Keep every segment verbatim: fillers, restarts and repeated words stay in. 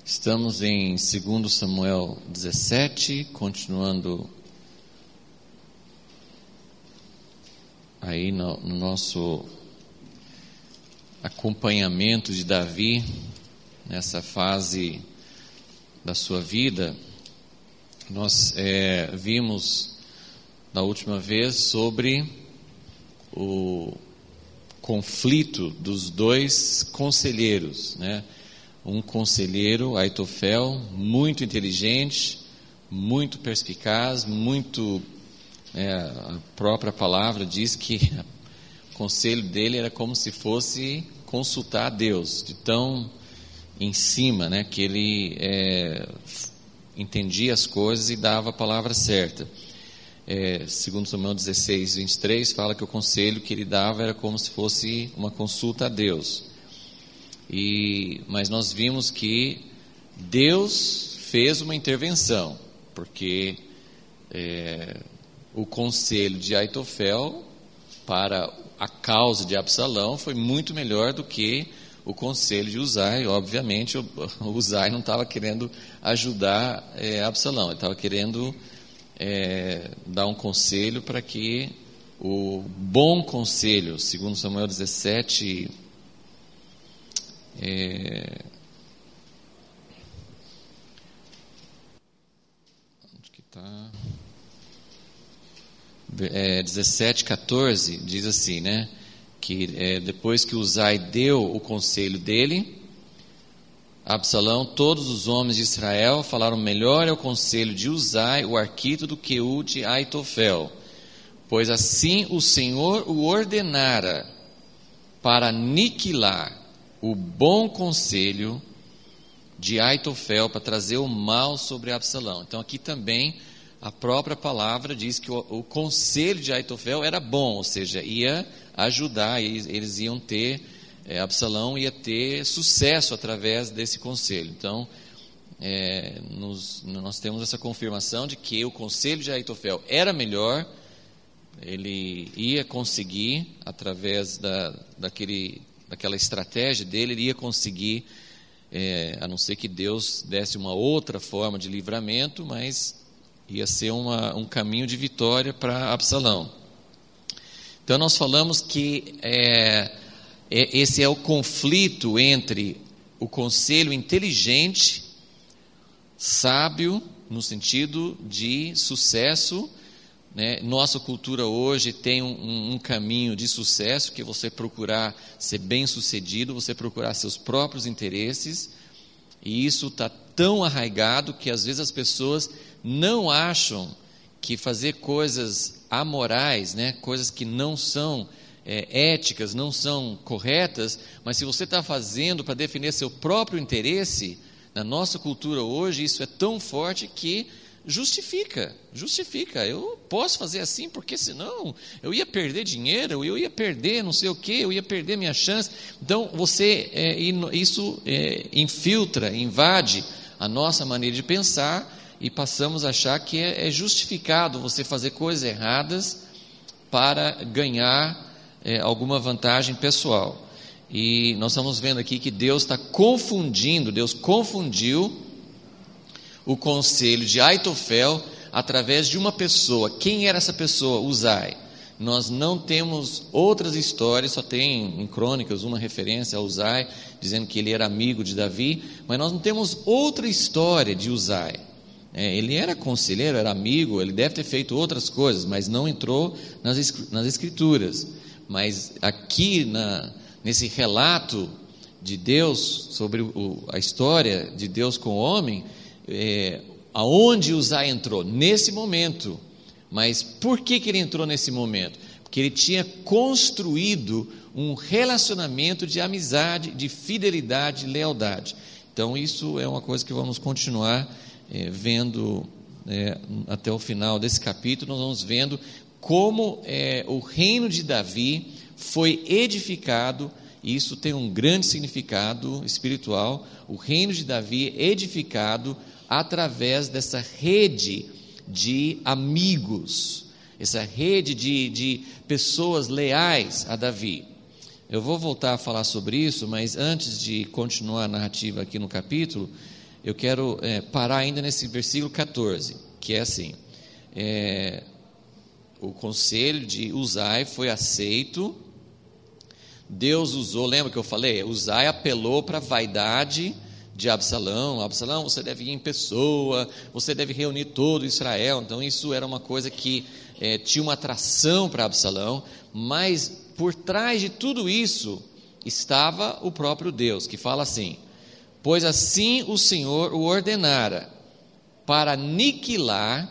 Estamos em segundo Samuel dezessete, continuando aí no, no nosso acompanhamento de Davi nessa fase da sua vida. Nós é, vimos na última vez sobre o conflito dos dois conselheiros, né? Um conselheiro, Aitofel, muito inteligente, muito perspicaz, muito, é, a própria palavra diz que o conselho dele era como se fosse consultar a Deus, de tão em cima, né, que ele é, entendia as coisas e dava a palavra certa. É, segundo Samuel dezesseis, vinte e três, fala que o conselho que ele dava era como se fosse uma consulta a Deus. E, mas nós vimos que Deus fez uma intervenção, porque é, o conselho de Aitofel para a causa de Absalão foi muito melhor do que o conselho de Uzai. Obviamente o, o Uzai não estava querendo ajudar é, Absalão, ele estava querendo é, dar um conselho para que o bom conselho, segundo Samuel dezessete, É, onde que tá? É, dezessete, quatorze diz assim, né? Que é, depois que Uzai deu o conselho dele, Absalão, todos os homens de Israel falaram: melhor é o conselho de Uzai, o arquito, do que o de Aitofel, pois assim o Senhor o ordenara para aniquilar o bom conselho de Aitofel, para trazer o mal sobre Absalão. Então aqui também a própria palavra diz que o, o conselho de Aitofel era bom, ou seja, ia ajudar, eles, eles iam ter, é, Absalão ia ter sucesso através desse conselho. Então é, nos, nós temos essa confirmação de que o conselho de Aitofel era melhor, ele ia conseguir, através da, daquele... aquela estratégia dele, ele ia conseguir, é, a não ser que Deus desse uma outra forma de livramento, mas ia ser uma, um caminho de vitória para Absalão. Então nós falamos que é, é, esse é o conflito entre o conselho inteligente, sábio, no sentido de sucesso, né? Nossa cultura hoje tem um, um caminho de sucesso, que é você procurar ser bem sucedido, você procurar seus próprios interesses, e isso está tão arraigado que às vezes as pessoas não acham que fazer coisas amorais, né? Coisas que não são é, éticas, não são corretas, mas se você está fazendo para defender seu próprio interesse, na nossa cultura hoje isso é tão forte que justifica, justifica, eu posso fazer assim, porque senão eu ia perder dinheiro, eu ia perder não sei o que, eu ia perder minha chance. Então você, é, isso é, infiltra, invade a nossa maneira de pensar, e passamos a achar que é, é justificado você fazer coisas erradas para ganhar é, alguma vantagem pessoal. E nós estamos vendo aqui que Deus está confundindo, Deus confundiu o conselho de Aitofel através de uma pessoa. Quem era essa pessoa? Uzai. Nós não temos outras histórias, só tem em Crônicas uma referência a Uzai, dizendo que ele era amigo de Davi, mas nós não temos outra história de Uzai. É, ele era conselheiro, era amigo, ele deve ter feito outras coisas, mas não entrou nas, nas escrituras. Mas aqui, na, nesse relato de Deus, sobre o, a história de Deus com o homem, É, aonde Uzai entrou? Nesse momento. Mas por que, que ele entrou nesse momento? Porque ele tinha construído um relacionamento de amizade, de fidelidade, de lealdade. Então isso é uma coisa que vamos continuar é, vendo é, até o final desse capítulo. Nós vamos vendo como é, o reino de Davi foi edificado, e isso tem um grande significado espiritual. O reino de Davi edificado através dessa rede de amigos, essa rede de, de pessoas leais a Davi. Eu vou voltar a falar sobre isso, mas antes de continuar a narrativa aqui no capítulo, eu quero é, parar ainda nesse versículo catorze, que é assim, é, o conselho de Uzai foi aceito, Deus usou, lembra que eu falei? Uzai apelou para a vaidade de Absalão, Absalão, você deve ir em pessoa, você deve reunir todo Israel, então isso era uma coisa que é, tinha uma atração para Absalão, mas por trás de tudo isso estava o próprio Deus, que fala assim, pois assim o Senhor o ordenara, para aniquilar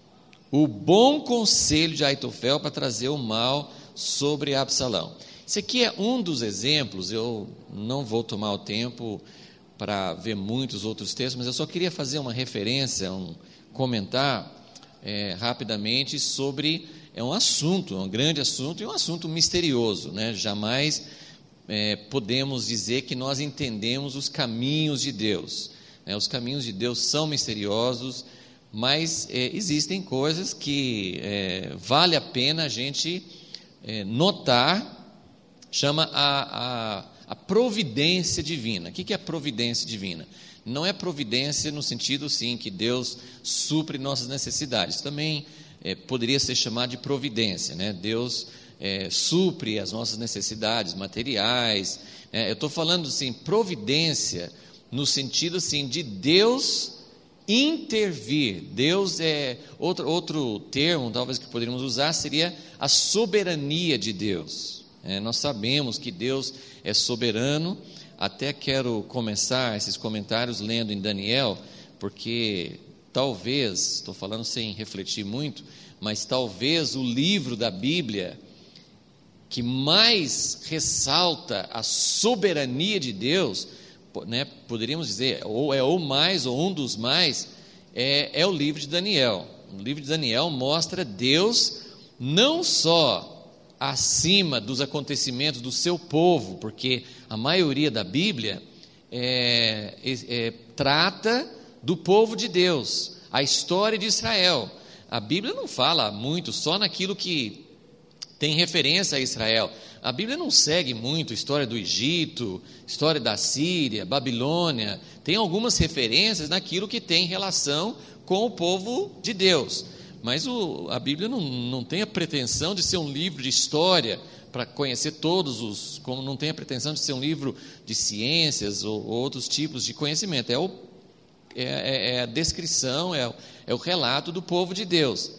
o bom conselho de Aitofel, para trazer o mal sobre Absalão. Esse aqui é um dos exemplos, eu não vou tomar o tempo para ver muitos outros textos, mas eu só queria fazer uma referência, um comentar é, rapidamente sobre é um assunto, um grande assunto e um assunto misterioso, né? Jamais é, podemos dizer que nós entendemos os caminhos de Deus, né? Os caminhos de Deus são misteriosos, mas é, existem coisas que é, vale a pena a gente é, notar, chama a, a, a providência divina. O que é a providência divina? Não é providência no sentido, sim, que Deus supre nossas necessidades, também é, poderia ser chamado de providência, né? Deus é, supre as nossas necessidades materiais, né? Eu estou falando, assim, providência no sentido, assim, de Deus intervir. Deus é, outro, outro termo, talvez, que poderíamos usar, seria a soberania de Deus. É, nós sabemos que Deus é soberano. Até quero começar esses comentários lendo em Daniel, porque talvez, estou falando sem refletir muito, mas talvez o livro da Bíblia que mais ressalta a soberania de Deus, né, poderíamos dizer, ou é o mais, ou um dos mais, é, é o livro de Daniel. O livro de Daniel mostra Deus não só acima dos acontecimentos do seu povo, porque a maioria da Bíblia é, é, é, trata do povo de Deus, a história de Israel. A Bíblia não fala muito só naquilo que tem referência a Israel. A Bíblia não segue muito a história do Egito, história da Síria, Babilônia. Tem algumas referências naquilo que tem relação com o povo de Deus. Mas o, a Bíblia não, não tem a pretensão de ser um livro de história, para conhecer todos os, como não tem a pretensão de ser um livro de ciências ou, ou outros tipos de conhecimento. É, o, é, é a descrição, é, é o relato do povo de Deus.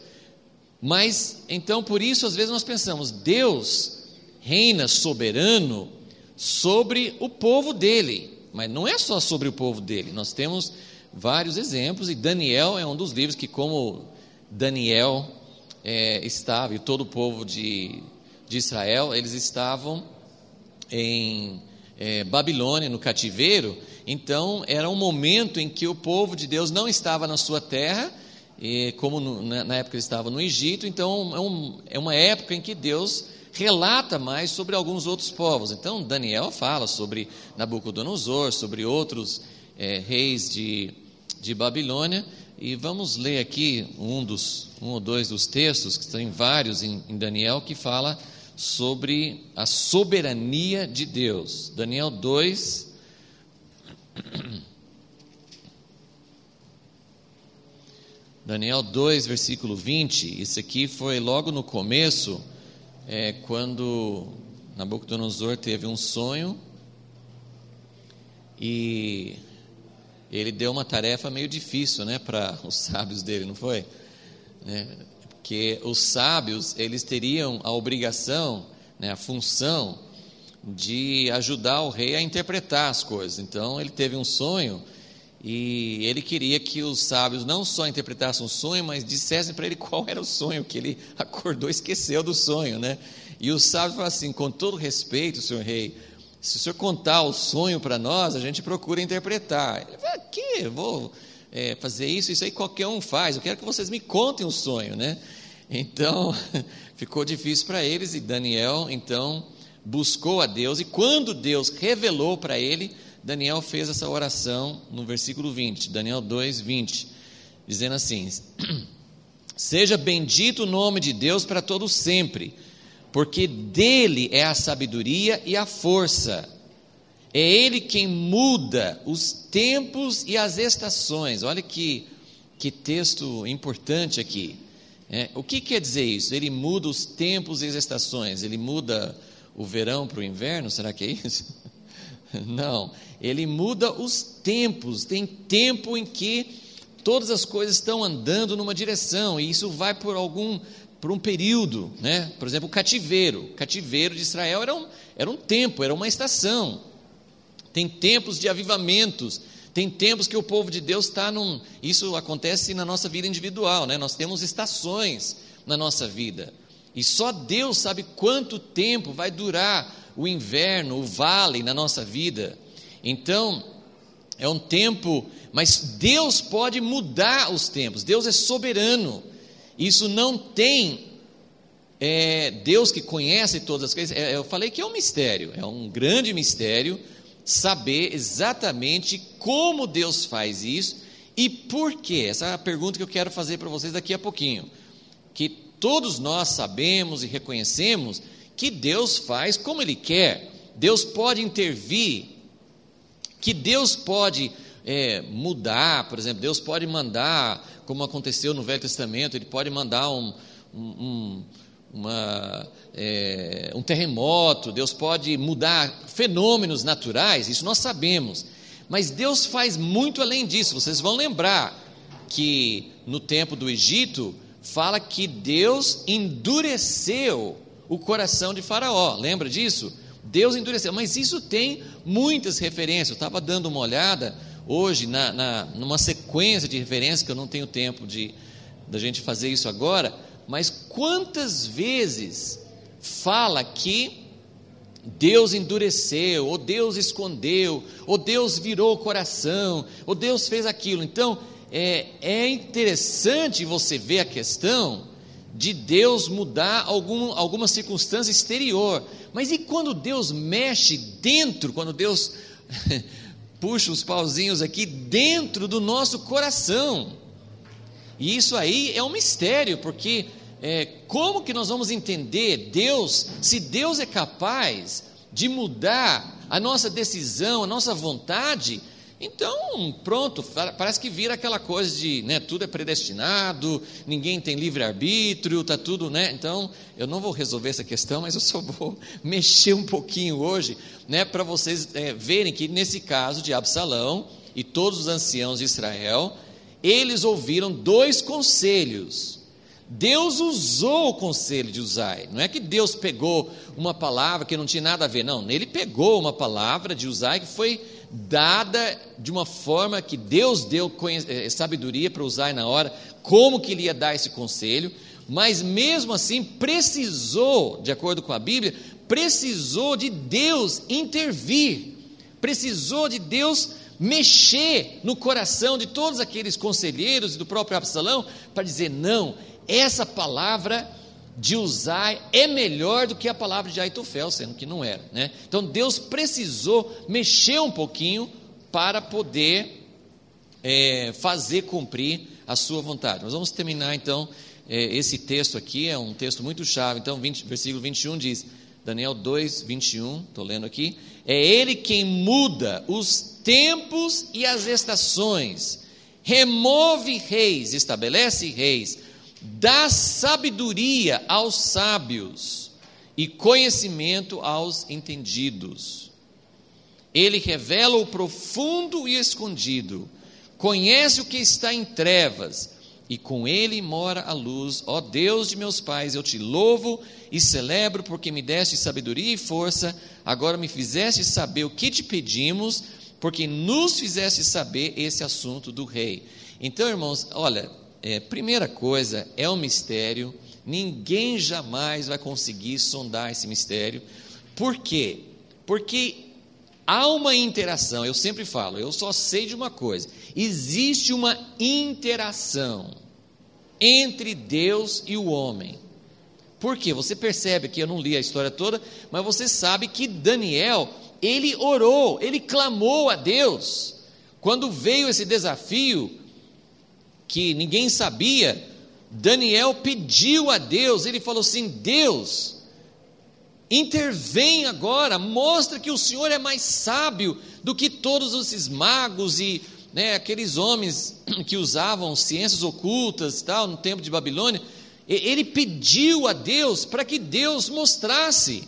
Mas, então, por isso, às vezes nós pensamos, Deus reina soberano sobre o povo dele, mas não é só sobre o povo dele. Nós temos vários exemplos, e Daniel é um dos livros que, como Daniel é, estava, e todo o povo de, de Israel, eles estavam em é, Babilônia, no cativeiro. Então era um momento em que o povo de Deus não estava na sua terra, e como no, na, na época eles estavam no Egito. Então é, um, é uma época em que Deus relata mais sobre alguns outros povos. Então Daniel fala sobre Nabucodonosor, sobre outros é, reis de, de Babilônia. E vamos ler aqui um, dos, um ou dois dos textos, que tem vários em, em Daniel, que fala sobre a soberania de Deus. Daniel dois, Daniel dois, versículo vinte. Isso aqui foi logo no começo, é, quando Nabucodonosor teve um sonho e ele deu uma tarefa meio difícil, né, para os sábios dele, não foi? É, porque os sábios, eles teriam a obrigação, né, a função de ajudar o rei a interpretar as coisas. Então ele teve um sonho e ele queria que os sábios não só interpretassem o sonho, mas dissessem para ele qual era o sonho, que ele acordou e esqueceu do sonho, né? E os sábios falaram assim: com todo respeito, senhor rei, se o senhor contar o sonho para nós, a gente procura interpretar. Ele falou: aqui, eu vou é, fazer isso, isso aí qualquer um faz, eu quero que vocês me contem o sonho, né? Então, ficou difícil para eles, e Daniel, então, buscou a Deus, e quando Deus revelou para ele, Daniel fez essa oração no versículo vinte, Daniel dois, vinte, dizendo assim: seja bendito o nome de Deus para todo sempre, porque dele é a sabedoria e a força. É Ele quem muda os tempos e as estações. Olha que, que texto importante aqui. É, o que quer dizer isso? Ele muda os tempos e as estações. Ele muda o verão para o inverno? Será que é isso? Não. Ele muda os tempos. Tem tempo em que todas as coisas estão andando numa direção. E isso vai por algum... por um período, né? Por exemplo, o cativeiro. O cativeiro de Israel era um, era um tempo, era uma estação. Tem tempos de avivamentos, tem tempos que o povo de Deus está num... Isso acontece na nossa vida individual, né? Nós temos estações na nossa vida, e só Deus sabe quanto tempo vai durar o inverno, o vale na nossa vida. Então, é um tempo, mas Deus pode mudar os tempos, Deus é soberano. Isso não tem, é, Deus que conhece todas as coisas, é, eu falei que é um mistério, é um grande mistério, saber exatamente como Deus faz isso e por quê. Essa é a pergunta que eu quero fazer para vocês daqui a pouquinho, que todos nós sabemos e reconhecemos que Deus faz como Ele quer, Deus pode intervir, que Deus pode é, mudar, por exemplo, Deus pode mandar, como aconteceu no Velho Testamento, Ele pode mandar um, um, um, uma, é, um terremoto, Deus pode mudar fenômenos naturais, isso nós sabemos, mas Deus faz muito além disso. Vocês vão lembrar que no tempo do Egito, fala que Deus endureceu o coração de Faraó, lembra disso? Deus endureceu, mas isso tem muitas referências. Eu estava dando uma olhada hoje, na, na, numa sequência de referências, que eu não tenho tempo de da gente fazer isso agora, mas quantas vezes fala que Deus endureceu, ou Deus escondeu, ou Deus virou o coração, ou Deus fez aquilo. Então, é, é interessante você ver a questão de Deus mudar algum, alguma circunstância exterior, mas e quando Deus mexe dentro, quando Deus puxa os pauzinhos aqui dentro do nosso coração? E isso aí é um mistério, porque é, como que nós vamos entender Deus, se Deus é capaz de mudar a nossa decisão, a nossa vontade? Então, pronto, parece que vira aquela coisa de, né, tudo é predestinado, ninguém tem livre-arbítrio, está tudo, né? Então, eu não vou resolver essa questão, mas eu só vou mexer um pouquinho hoje, né, para vocês é, verem que nesse caso de Absalão e todos os anciãos de Israel, eles ouviram dois conselhos. Deus usou o conselho de Uzai, não é que Deus pegou uma palavra que não tinha nada a ver, não, ele pegou uma palavra de Uzai que foi dada de uma forma que Deus deu sabedoria para Uzai na hora, como que ele ia dar esse conselho, mas mesmo assim precisou, de acordo com a Bíblia, precisou de Deus intervir, precisou de Deus mexer no coração de todos aqueles conselheiros e do próprio Absalão, para dizer, não, essa palavra de Uzai é melhor do que a palavra de Aitofel, sendo que não era, né? Então Deus precisou mexer um pouquinho para poder é, fazer cumprir a sua vontade. Nós vamos terminar então é, esse texto aqui, é um texto muito chave. Então vinte, versículo vinte e um diz, Daniel dois, vinte e um, estou lendo aqui, é Ele quem muda os tempos e as estações, remove reis, estabelece reis, dá sabedoria aos sábios e conhecimento aos entendidos. Ele revela o profundo e escondido, conhece o que está em trevas, e com ele mora a luz. Ó Deus de meus pais, eu te louvo e celebro, porque me deste sabedoria e força, agora me fizeste saber o que te pedimos, porque nos fizeste saber esse assunto do rei. Então, irmãos, olha, É, primeira coisa, é um mistério, ninguém jamais vai conseguir sondar esse mistério. Por quê? Porque há uma interação, eu sempre falo, eu só sei de uma coisa, existe uma interação entre Deus e o homem. Por quê? Você percebe que eu não li a história toda, mas você sabe que Daniel, ele orou, ele clamou a Deus, quando veio esse desafio, que ninguém sabia, Daniel pediu a Deus, ele falou assim, Deus, intervém agora, mostra que o Senhor é mais sábio do que todos esses magos e, né, aqueles homens que usavam ciências ocultas e tal, no tempo de Babilônia. Ele pediu a Deus para que Deus mostrasse,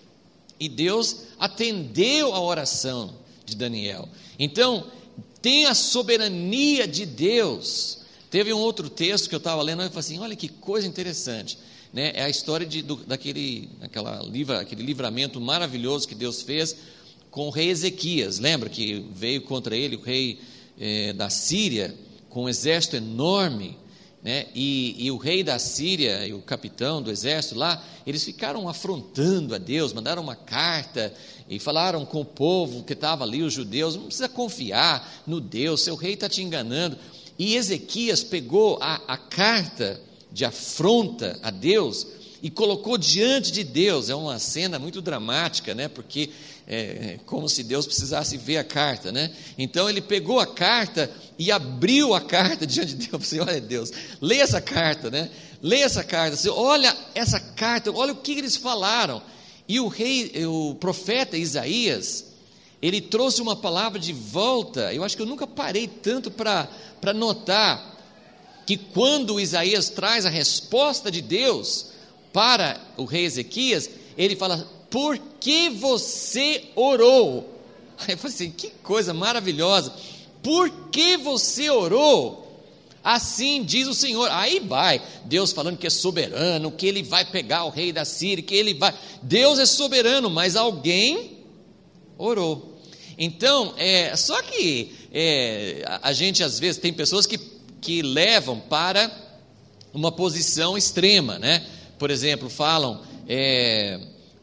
e Deus atendeu a oração de Daniel. Então, tem a soberania de Deus. Teve um outro texto que eu estava lendo, e eu falei assim, olha que coisa interessante, né? É a história de, do, daquele, aquela livra, aquele livramento maravilhoso que Deus fez com o rei Ezequias. Lembra que veio contra ele o rei eh, da Síria, com um exército enorme, né? E, e o rei da Síria e o capitão do exército lá, eles ficaram afrontando a Deus, mandaram uma carta e falaram com o povo que estava ali, os judeus, não precisa confiar no Deus, seu rei está te enganando. E Ezequias pegou a, a carta de afronta a Deus e colocou diante de Deus. É uma cena muito dramática, né? Porque é como se Deus precisasse ver a carta, né? Então ele pegou a carta e abriu a carta diante de Deus. Assim, olha Deus, leia essa carta, né? Leia essa carta, assim, olha essa carta, olha o que eles falaram. E o rei, o profeta Isaías, ele trouxe uma palavra de volta. Eu acho que eu nunca parei tanto para para notar que quando Isaías traz a resposta de Deus para o rei Ezequias, ele fala, por que você orou? Aí eu falei assim, que coisa maravilhosa, por que você orou? Assim diz o Senhor. Aí vai, Deus falando que é soberano, que ele vai pegar o rei da Síria, que ele vai, Deus é soberano, mas alguém orou. Então, é, só que é, a, a gente às vezes tem pessoas que, que levam para uma posição extrema, né? Por exemplo, falam, é,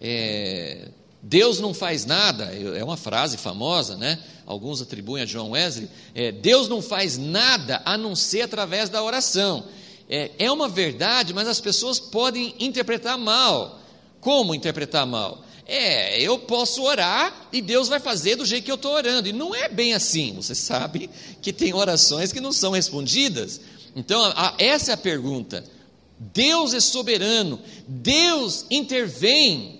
é, Deus não faz nada, é uma frase famosa, né? Alguns atribuem a John Wesley, é, Deus não faz nada a não ser através da oração. É, é uma verdade, mas as pessoas podem interpretar mal. Como interpretar mal? É, eu posso orar e Deus vai fazer do jeito que eu estou orando, e não é bem assim. Você sabe que tem orações que não são respondidas. Então, a, essa é a pergunta. Deus é soberano, Deus intervém.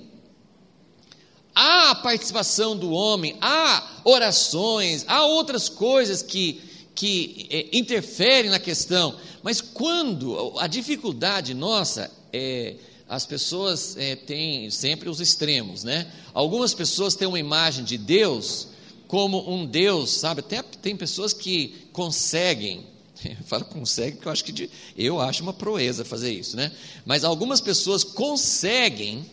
Há a participação do homem, há orações, há outras coisas que, que é, interferem na questão, mas quando a dificuldade nossa é, as pessoas é, têm sempre os extremos, né? Algumas pessoas têm uma imagem de Deus como um Deus, sabe? Até tem pessoas que conseguem, eu falo consegue porque eu acho que de, eu acho uma proeza fazer isso, né? Mas algumas pessoas conseguem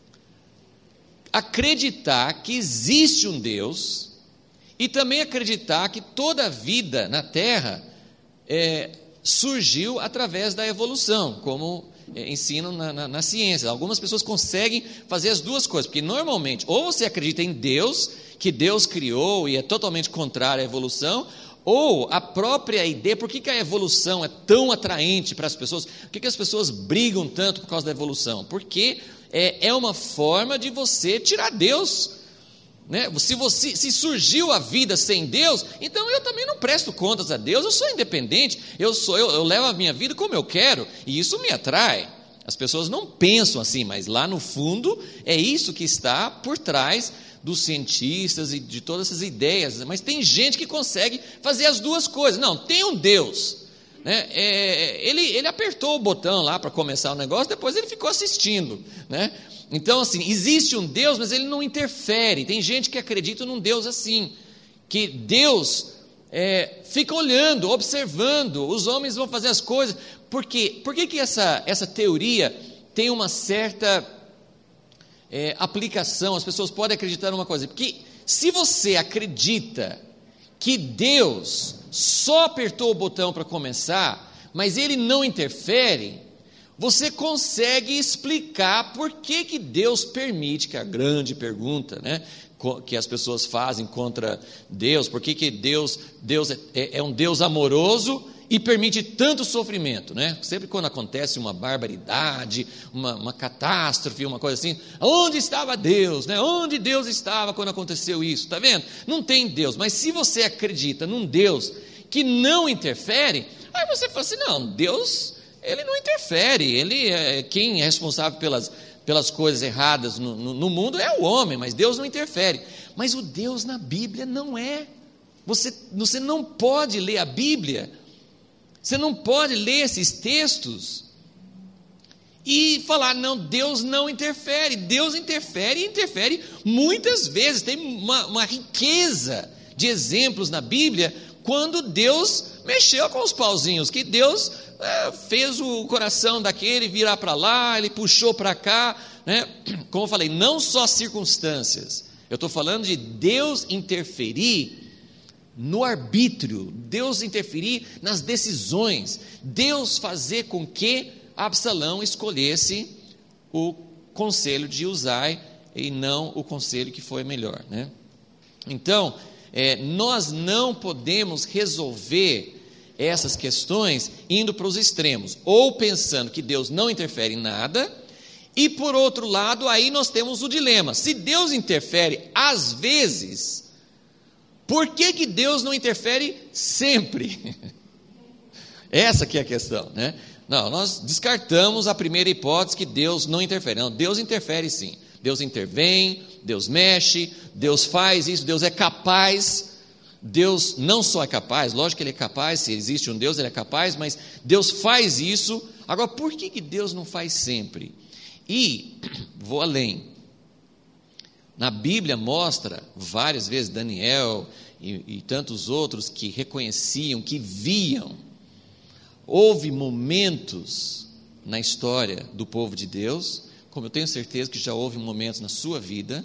acreditar que existe um Deus e também acreditar que toda a vida na Terra é, surgiu através da evolução, como é, ensinam na, na, na ciência. Algumas pessoas conseguem fazer as duas coisas, porque normalmente ou você acredita em Deus, que Deus criou e é totalmente contrário à evolução, ou a própria ideia. Por que, que a evolução é tão atraente para as pessoas? Por que, que as pessoas brigam tanto por causa da evolução? Porque é, é uma forma de você tirar Deus, né? Se, você, se surgiu a vida sem Deus, então eu também não presto contas a Deus, eu sou independente, eu, sou, eu, eu levo a minha vida como eu quero, e isso me atrai. As pessoas não pensam assim, mas lá no fundo é isso que está por trás dos cientistas e de todas essas ideias. Mas tem gente que consegue fazer as duas coisas. Não, tem um Deus, né? é, ele, ele apertou o botão lá para começar o negócio, depois ele ficou assistindo, né? Então assim, existe um Deus, mas ele não interfere. Tem gente que acredita num Deus assim, que Deus é, fica olhando, observando, os homens vão fazer as coisas. Por quê? Por que, que essa, essa teoria tem uma certa é, aplicação? As pessoas podem acreditar numa coisa, porque se você acredita que Deus só apertou o botão para começar, mas ele não interfere, você consegue explicar por que, que Deus permite, que é a grande pergunta, né, que as pessoas fazem contra Deus. Por que, que Deus, Deus é, é um Deus amoroso e permite tanto sofrimento, né? Sempre quando acontece uma barbaridade, uma, uma catástrofe, uma coisa assim, onde estava Deus, né? Onde Deus estava quando aconteceu isso? Está vendo? Não tem Deus. Mas se você acredita num Deus que não interfere, aí você fala assim, não, Deus, ele não interfere, ele é quem é responsável pelas, pelas coisas erradas no, no, no mundo é o homem, mas Deus não interfere. Mas o Deus na Bíblia não é. Você, você não pode ler a Bíblia, você não pode ler esses textos e falar, não, Deus não interfere. Deus interfere e interfere muitas vezes. Tem uma, uma riqueza de exemplos na Bíblia quando Deus mexeu com os pauzinhos, que Deus é, fez o coração daquele virar para lá, ele puxou para cá, né? Como eu falei, não só circunstâncias, eu estou falando de Deus interferir no arbítrio, Deus interferir nas decisões, Deus fazer com que Absalão escolhesse o conselho de Uzai e não o conselho que foi melhor, né? Então, é, nós não podemos resolver essas questões indo para os extremos, ou pensando que Deus não interfere em nada, e por outro lado, aí nós temos o dilema, se Deus interfere às vezes, por que que Deus não interfere sempre? Essa que é a questão, né? Não, nós descartamos a primeira hipótese que Deus não interfere. Não, Deus interfere sim. Deus intervém, Deus mexe, Deus faz isso, Deus é capaz. Deus não só é capaz, lógico que Ele é capaz, se existe um Deus Ele é capaz, mas Deus faz isso. Agora, por que que Deus não faz sempre? E, vou além, na Bíblia mostra várias vezes, Daniel e, e tantos outros que reconheciam, que viam, houve momentos na história do povo de Deus, como eu tenho certeza que já houve momentos na sua vida,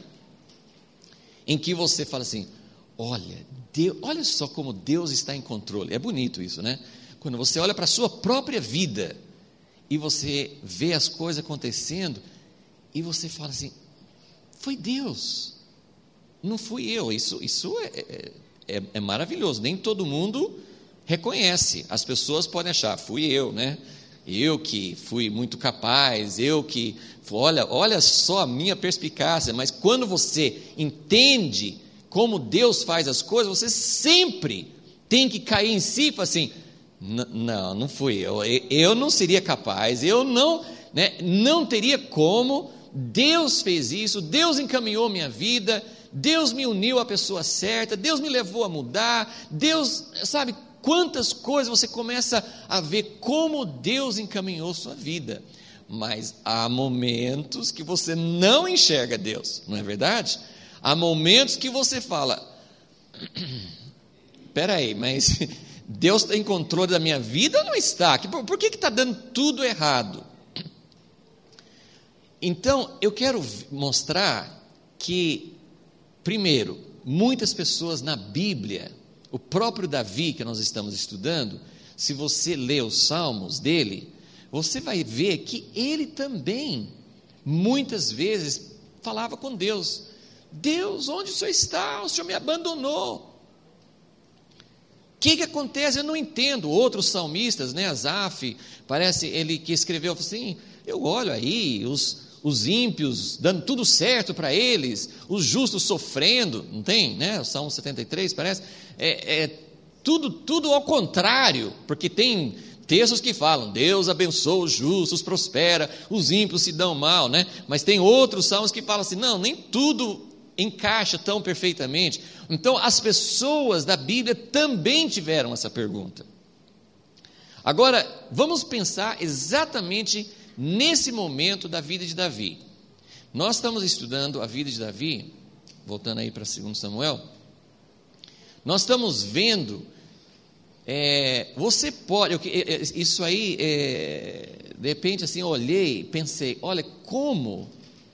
em que você fala assim, olha, Deus, olha só como Deus está em controle. É bonito isso, né? Quando você olha para a sua própria vida, e você vê as coisas acontecendo, e você fala assim, foi Deus, não fui eu. Isso, isso é, é, é maravilhoso, nem todo mundo reconhece, as pessoas podem achar, fui eu, né? Eu que fui muito capaz, eu que, olha, olha só a minha perspicácia, mas quando você entende como Deus faz as coisas, você sempre tem que cair em si e falar assim, não, não fui eu, eu não seria capaz, eu não, né, não teria como, Deus fez isso, Deus encaminhou minha vida, Deus me uniu à pessoa certa, Deus me levou a mudar, Deus, sabe, quantas coisas você começa a ver como Deus encaminhou sua vida, mas há momentos que você não enxerga Deus, não é verdade? Há momentos que você fala, espera aí, mas Deus está em controle da minha vida ou não está? Por, por que está dando tudo errado? Então, eu quero mostrar que, primeiro, muitas pessoas na Bíblia, o próprio Davi que nós estamos estudando, se você ler os salmos dele, você vai ver que ele também, muitas vezes, falava com Deus, Deus, onde o Senhor está? O Senhor me abandonou. O que que acontece? Eu não entendo. Outros salmistas, né, Asaf, parece ele que escreveu assim, eu olho aí, os, os ímpios dando tudo certo para eles, os justos sofrendo, não tem, né, o Salmo setenta e três parece, é, é tudo, tudo ao contrário, porque tem textos que falam, Deus abençoa os justos, prospera, os ímpios se dão mal, né, mas tem outros salmos que falam assim, não, nem tudo encaixa tão perfeitamente. Então as pessoas da Bíblia também tiveram essa pergunta. Agora vamos pensar exatamente nesse momento da vida de Davi. Nós estamos estudando a vida de Davi, voltando aí para segundo Samuel, nós estamos vendo, é, você pode, eu, isso aí, é, de repente assim, eu olhei, pensei, olha como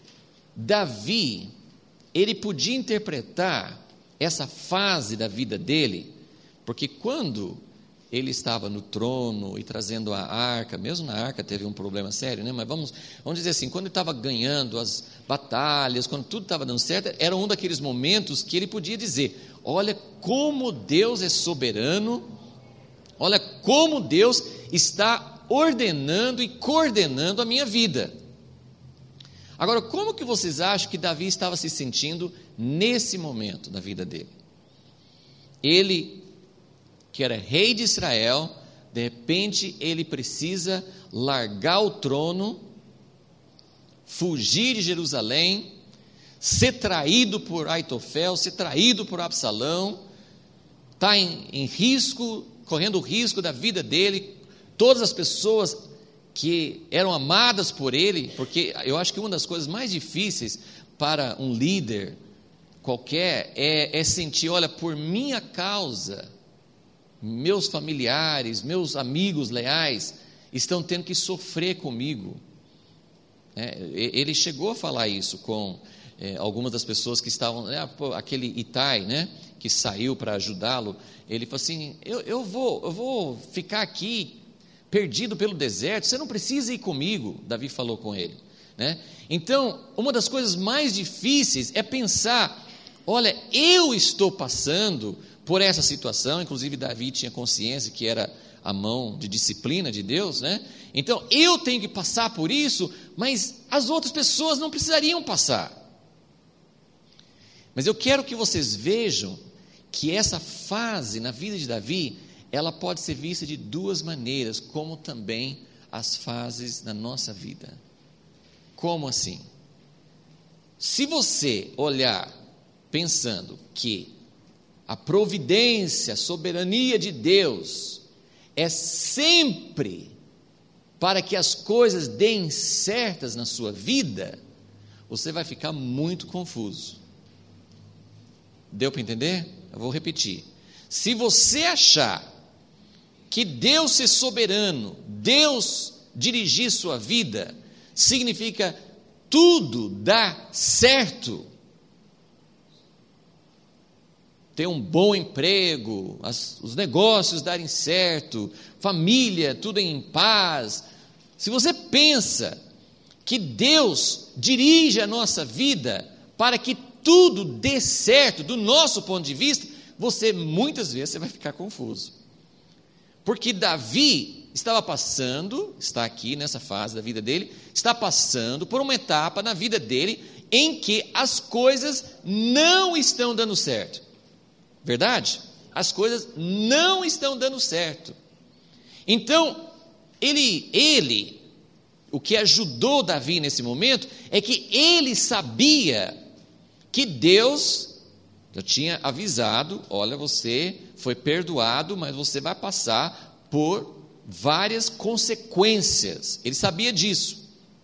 Davi, ele podia interpretar essa fase da vida dele, porque quando ele estava no trono e trazendo a arca, mesmo na arca teve um problema sério, né? Mas vamos, vamos dizer assim, quando ele estava ganhando as batalhas, quando tudo estava dando certo, era um daqueles momentos que ele podia dizer, olha como Deus é soberano, olha como Deus está ordenando e coordenando a minha vida. Agora, como que vocês acham que Davi estava se sentindo nesse momento da vida dele? Ele, que era rei de Israel, de repente ele precisa largar o trono, fugir de Jerusalém, ser traído por Aitofel, ser traído por Absalão, está em, em risco, correndo o risco da vida dele, todas as pessoas que eram amadas por ele, porque eu acho que uma das coisas mais difíceis para um líder qualquer é, é sentir, olha, por minha causa, meus familiares, meus amigos leais estão tendo que sofrer comigo. É, ele chegou a falar isso com é, algumas das pessoas que estavam, é, pô, aquele Itai, né, que saiu para ajudá-lo. Ele falou assim, eu, eu, vou, eu vou ficar aqui perdido pelo deserto, você não precisa ir comigo. Davi falou com ele, né? Então, uma das coisas mais difíceis é pensar, olha, eu estou passando por essa situação. Inclusive Davi tinha consciência que era a mão de disciplina de Deus, né? Então eu tenho que passar por isso, mas as outras pessoas não precisariam passar. Mas eu quero que vocês vejam que essa fase na vida de Davi, ela pode ser vista de duas maneiras, como também as fases na nossa vida. Como assim? Se você olhar pensando que a providência, a soberania de Deus é sempre para que as coisas deem certas na sua vida, você vai ficar muito confuso. Deu para entender? Eu vou repetir. Se você achar que Deus ser soberano, Deus dirigir sua vida, significa tudo dar certo, ter um bom emprego, as, os negócios darem certo, família, tudo em paz. Se você pensa que Deus dirige a nossa vida para que tudo dê certo do nosso ponto de vista, você muitas vezes você vai ficar confuso. Porque Davi estava passando, está aqui nessa fase da vida dele, está passando por uma etapa na vida dele em que as coisas não estão dando certo. Verdade? As coisas não estão dando certo. Então, ele, ele, o que ajudou Davi nesse momento, é que ele sabia que Deus já tinha avisado, olha, você foi perdoado, mas você vai passar por várias consequências. Ele sabia disso.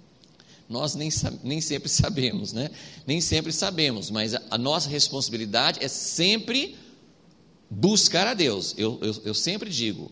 Nós nem, nem sempre sabemos, né? Nem sempre sabemos, mas a, a nossa responsabilidade é sempre buscar a Deus. Eu, eu, eu sempre digo,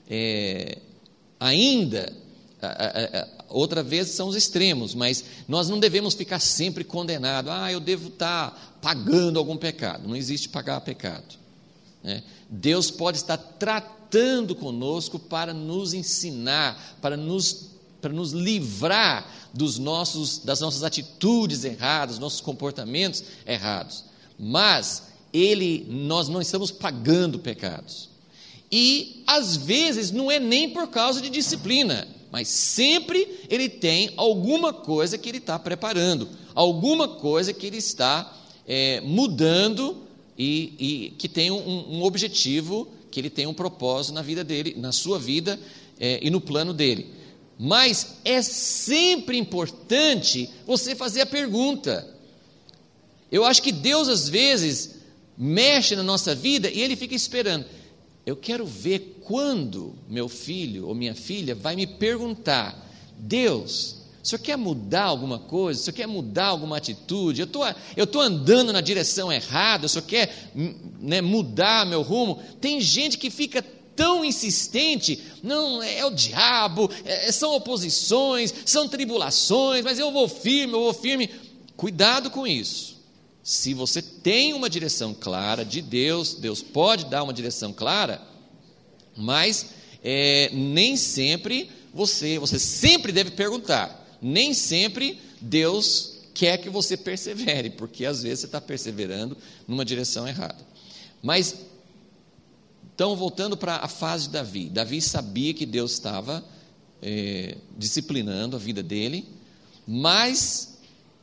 é, ainda, a, a, a, outra vez são os extremos, mas nós não devemos ficar sempre condenados. Ah, eu devo estar pagando algum pecado. Não existe pagar pecado, né? Deus pode estar tratando conosco para nos ensinar, para nos, para nos livrar dos nossos, das nossas atitudes erradas, nossos comportamentos errados. Mas Ele, nós não estamos pagando pecados. E, às vezes, não é nem por causa de disciplina, mas sempre Ele tem alguma coisa que Ele está preparando, alguma coisa que Ele está é, mudando e, e que tem um, um objetivo, que Ele tem um propósito na vida dele, na sua vida é, e no plano dele. Mas é sempre importante você fazer a pergunta. Eu acho que Deus, às vezes, mexe na nossa vida e Ele fica esperando. Eu quero ver quando meu filho ou minha filha vai me perguntar: Deus, o Senhor quer mudar alguma coisa? O Senhor quer mudar alguma atitude? Eu tô, eu estou andando na direção errada, o Senhor quer, né, mudar meu rumo? Tem gente que fica tão insistente, não, é o diabo, é, são oposições, são tribulações, mas eu vou firme, eu vou firme. Cuidado com isso. Se você tem uma direção clara de Deus, Deus pode dar uma direção clara, mas é, nem sempre você, você sempre deve perguntar, nem sempre Deus quer que você persevere, porque às vezes você está perseverando numa direção errada. Mas, então, voltando para a fase de Davi, Davi sabia que Deus estava é, disciplinando a vida dele, mas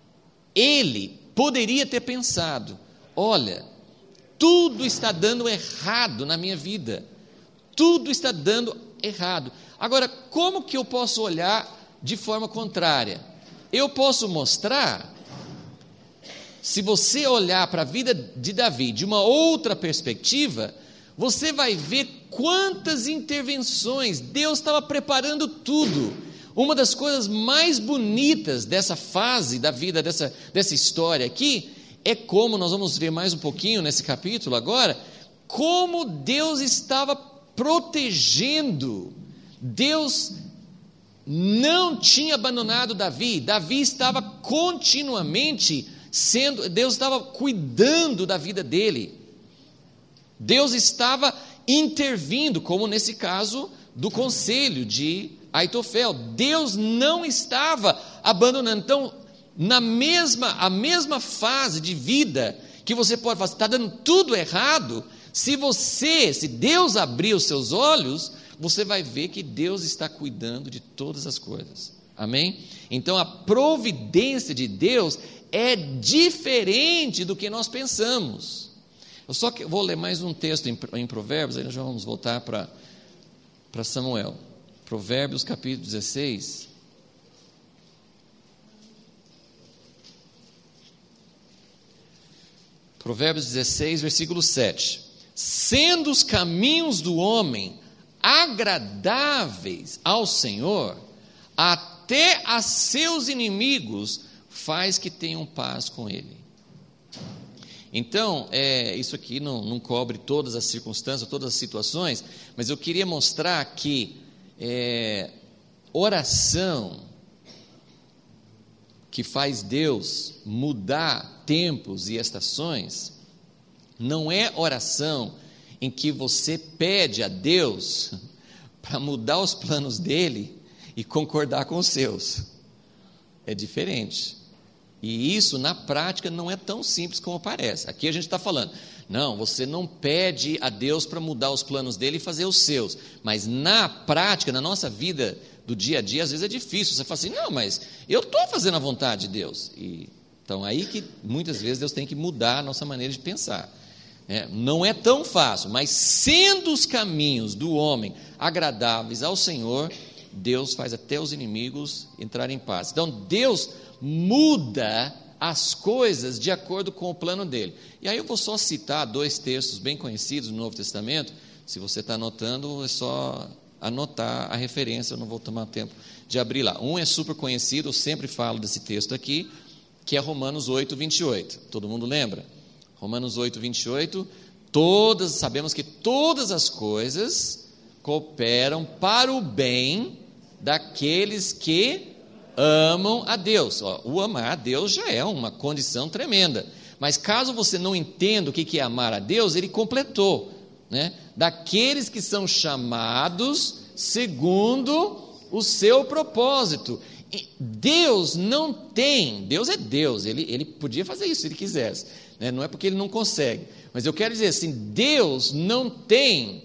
ele poderia ter pensado: olha, tudo está dando errado na minha vida, tudo está dando errado. Agora, como que eu posso olhar de forma contrária? eu posso mostrar, se você olhar para a vida de Davi de uma outra perspectiva, você vai ver quantas intervenções, Deus estava preparando tudo. Uma das coisas mais bonitas dessa fase da vida, dessa, dessa história aqui, é como, nós vamos ver mais um pouquinho nesse capítulo agora, como Deus estava protegendo. Deus não tinha abandonado Davi, Davi estava continuamente sendo, Deus estava cuidando da vida dele, Deus estava intervindo, como nesse caso do conselho de Aitofel, Deus não estava abandonando. Então, na mesma, a mesma fase de vida, que você pode falar, está dando tudo errado, se você, se Deus abrir os seus olhos, você vai ver que Deus está cuidando de todas as coisas, amém? Então a providência de Deus é diferente do que nós pensamos. Eu só que, vou ler mais um texto em, em Provérbios, aí nós já vamos voltar para, para Samuel, Provérbios capítulo dezesseis, Provérbios dezesseis, versículo sete, sendo os caminhos do homem agradáveis ao Senhor, até a seus inimigos faz que tenham paz com ele. Então, é, isso aqui não, não cobre todas as circunstâncias, todas as situações, mas eu queria mostrar que é, oração que faz Deus mudar tempos e estações, não é oração em que você pede a Deus para mudar os planos dele e concordar com os seus. É diferente. E isso, na prática, não é tão simples como parece. Aqui a gente está falando, não, você não pede a Deus para mudar os planos dele e fazer os seus. Mas na prática, na nossa vida do dia a dia, às vezes é difícil. Você fala assim, não, mas eu estou fazendo a vontade de Deus. E, então, aí que muitas vezes Deus tem que mudar a nossa maneira de pensar. É, não é tão fácil, mas sendo os caminhos do homem agradáveis ao Senhor, Deus faz até os inimigos entrarem em paz. Então Deus muda as coisas de acordo com o plano dele. E aí eu vou só citar dois textos bem conhecidos no Novo Testamento. Se você está anotando, é só anotar a referência, eu não vou tomar tempo de abrir lá. Um é super conhecido, eu sempre falo desse texto aqui, que é Romanos oito, vinte e oito. Todo mundo lembra? Romanos oito, vinte e oito, todas, sabemos que todas as coisas cooperam para o bem daqueles que amam a Deus. Ó, o amar a Deus já é uma condição tremenda, mas caso você não entenda o que é amar a Deus, ele completou, né? Daqueles que são chamados segundo o seu propósito. E Deus não tem, Deus é Deus, ele, ele podia fazer isso se ele quisesse, né? Não é porque ele não consegue, mas eu quero dizer assim, Deus não tem,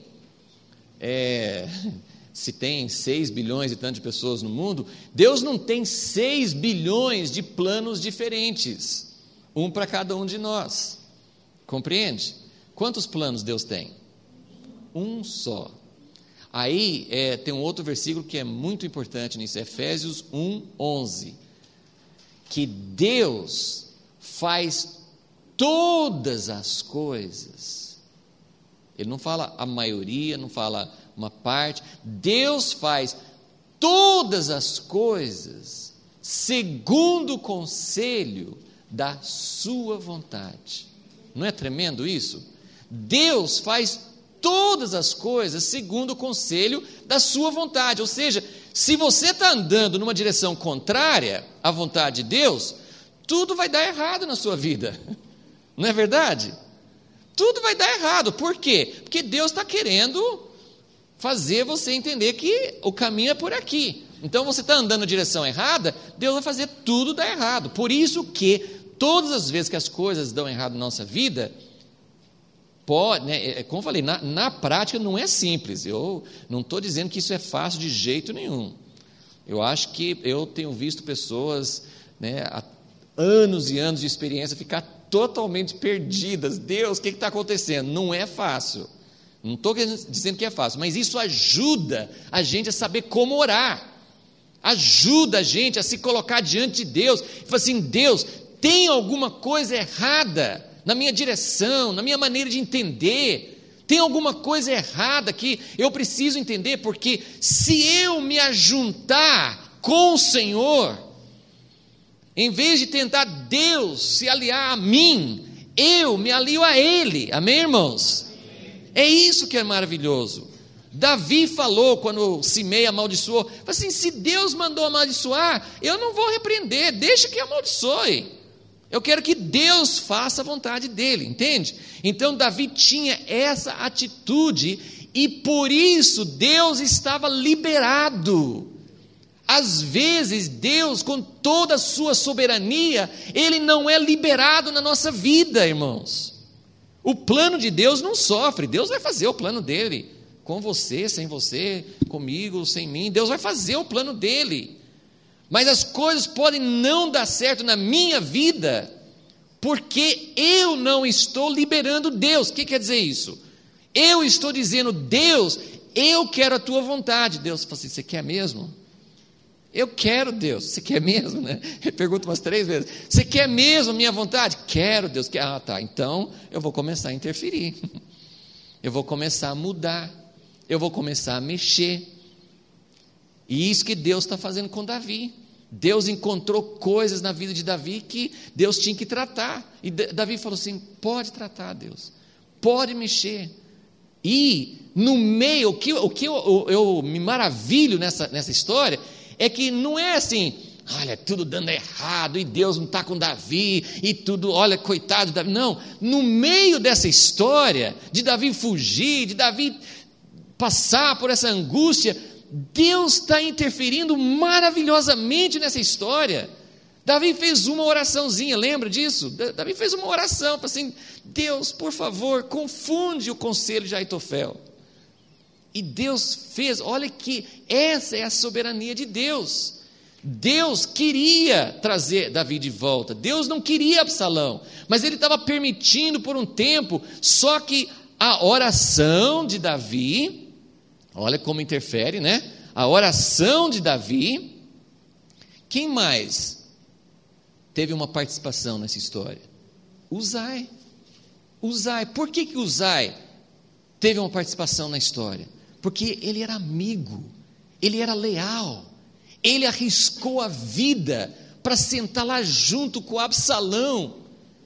é, se tem seis bilhões e tantas pessoas no mundo, Deus não tem seis bilhões de planos diferentes, um para cada um de nós, compreende? Quantos planos Deus tem? Um só. Aí é, tem um outro versículo que é muito importante nisso, Efésios um, onze, que Deus faz todas as coisas, ele não fala a maioria, não fala uma parte, Deus faz todas as coisas segundo o conselho da sua vontade. Não é tremendo isso? Deus faz todas as coisas segundo o conselho da sua vontade, ou seja, se você está andando numa direção contrária à vontade de Deus, tudo vai dar errado na sua vida, não é verdade? Tudo vai dar errado, por quê? Porque Deus está querendo fazer você entender que o caminho é por aqui, então você está andando na direção errada, Deus vai fazer tudo dar errado, por isso que todas as vezes que as coisas dão errado na nossa vida, pode, né, como eu falei, na, na prática não é simples, eu não estou dizendo que isso é fácil de jeito nenhum, eu acho que eu tenho visto pessoas, né, há anos e anos de experiência ficar totalmente perdidas, Deus, o que está acontecendo? Não é fácil, não estou dizendo que é fácil, mas isso ajuda a gente a saber como orar, ajuda a gente a se colocar diante de Deus, e falar assim: Deus, tem alguma coisa errada na minha direção, na minha maneira de entender, tem alguma coisa errada que eu preciso entender, porque se eu me ajuntar com o Senhor, em vez de tentar Deus se aliar a mim, eu me alio a Ele, amém, irmãos? É isso que é maravilhoso. Davi falou, quando Simei amaldiçoou, falou assim: se Deus mandou amaldiçoar, eu não vou repreender, deixa que amaldiçoe, eu quero que Deus faça a vontade dele, entende? Então Davi tinha essa atitude, e por isso Deus estava liberado. Às vezes Deus, com toda a sua soberania, Ele não é liberado na nossa vida, irmãos. O plano de Deus não sofre, Deus vai fazer o plano dele, com você, sem você, comigo, sem mim, Deus vai fazer o plano dele, mas as coisas podem não dar certo na minha vida, porque eu não estou liberando Deus. O que quer dizer isso? Eu estou dizendo: Deus, eu quero a tua vontade. Deus fala assim: você quer mesmo? Eu quero, Deus. Você quer mesmo, né? Eu pergunto umas três vezes: você quer mesmo a minha vontade? Quero, Deus. Quer. Ah, tá, então eu vou começar a interferir, eu vou começar a mudar, eu vou começar a mexer. E isso que Deus está fazendo com Davi. Deus encontrou coisas na vida de Davi que Deus tinha que tratar, e Davi falou assim: pode tratar, Deus, pode mexer. E no meio, o que, o que eu, eu, eu me maravilho nessa, nessa história, é que não é assim: olha, tudo dando errado, e Deus não está com Davi, e tudo, olha, coitado de Davi. Não, no meio dessa história, de Davi fugir, de Davi passar por essa angústia, Deus está interferindo maravilhosamente nessa história. Davi fez uma oraçãozinha, lembra disso? Davi fez uma oração, assim: Deus, por favor, confunde o conselho de Aitofel. E Deus fez. Olha que essa é a soberania de Deus. Deus queria trazer Davi de volta, Deus não queria Absalão, mas Ele estava permitindo por um tempo. Só que a oração de Davi, olha como interfere, né? A oração de Davi. Quem mais teve uma participação nessa história? Uzai. Uzai. Por que que Uzai teve uma participação na história? Porque ele era amigo, ele era leal, ele arriscou a vida para sentar lá junto com Absalão,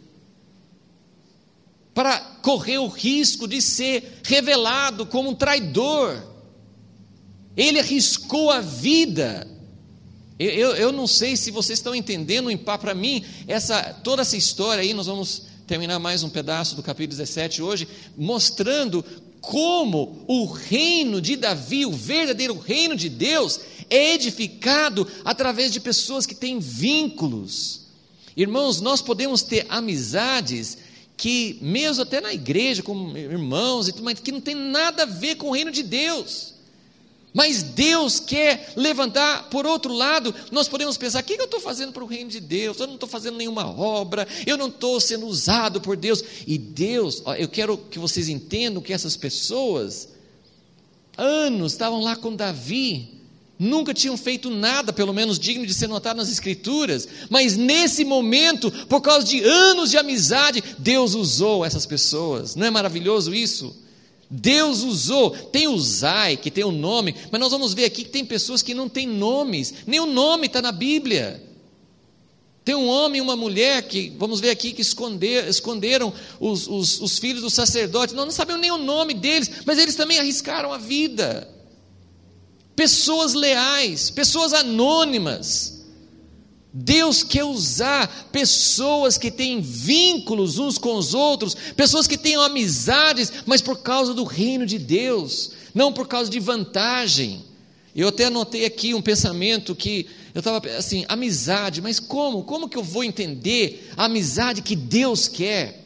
para correr o risco de ser revelado como um traidor. Ele arriscou a vida. Eu, eu, eu não sei se vocês estão entendendo, para mim, essa, toda essa história aí, nós vamos terminar mais um pedaço do capítulo dezessete hoje, mostrando como o reino de Davi, o verdadeiro reino de Deus, é edificado através de pessoas que têm vínculos. Irmãos, nós podemos ter amizades que, mesmo até na igreja, como irmãos, e tudo mais, que não tem nada a ver com o reino de Deus. Mas Deus quer levantar. Por outro lado, nós podemos pensar: o que eu estou fazendo para o reino de Deus? Eu não estou fazendo nenhuma obra, eu não estou sendo usado por Deus. E Deus, eu quero que vocês entendam que essas pessoas, anos, estavam lá com Davi, nunca tinham feito nada, pelo menos digno de ser notado nas Escrituras, mas nesse momento, por causa de anos de amizade, Deus usou essas pessoas. Não é maravilhoso isso? Deus usou. Tem Uzai, que tem um nome, mas nós vamos ver aqui que tem pessoas que não têm nomes, nem o nome está na Bíblia. Tem um homem e uma mulher que, vamos ver aqui, que esconder, esconderam os, os, os filhos do sacerdote. Nós não sabemos nem o nome deles, mas eles também arriscaram a vida. Pessoas leais, pessoas anônimas. Deus quer usar pessoas que têm vínculos uns com os outros, pessoas que têm amizades, mas por causa do reino de Deus, não por causa de vantagem. Eu até anotei aqui um pensamento que eu estava assim: amizade, mas como? Como que eu vou entender a amizade que Deus quer?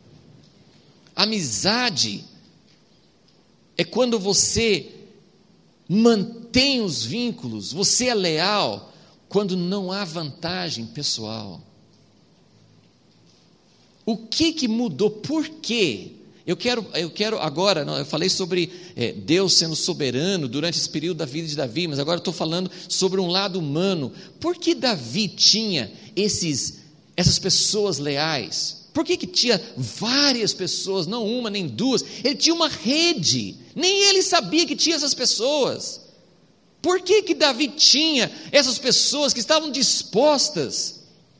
Amizade é quando você mantém os vínculos, você é leal quando não há vantagem pessoal. O que que mudou? Por quê? Eu quero, eu quero agora, eu falei sobre é, Deus sendo soberano durante esse período da vida de Davi, mas agora estou falando sobre um lado humano. Por que Davi tinha esses, essas pessoas leais? Por que, que tinha várias pessoas, não uma nem duas? Ele tinha uma rede, nem ele sabia que tinha essas pessoas. Por que, que Davi tinha essas pessoas que estavam dispostas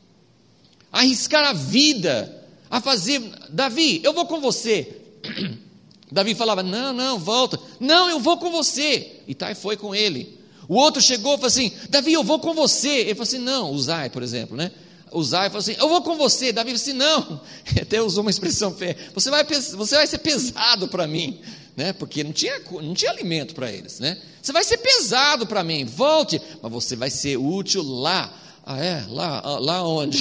a arriscar a vida, a fazer, Davi, eu vou com você. Davi falava, não, não, volta, não, eu vou com você. Itai foi com ele. O outro chegou e falou assim, Davi, eu vou com você. Ele falou assim, não, Uzai, por exemplo, né? Uzai falou assim, eu vou com você. Davi falou assim, não, até usou uma expressão feia, você vai, você vai ser pesado para mim, né? Porque não tinha, não tinha alimento para eles, né? Você vai ser pesado para mim, volte, mas você vai ser útil lá. Ah, é? Lá, lá onde?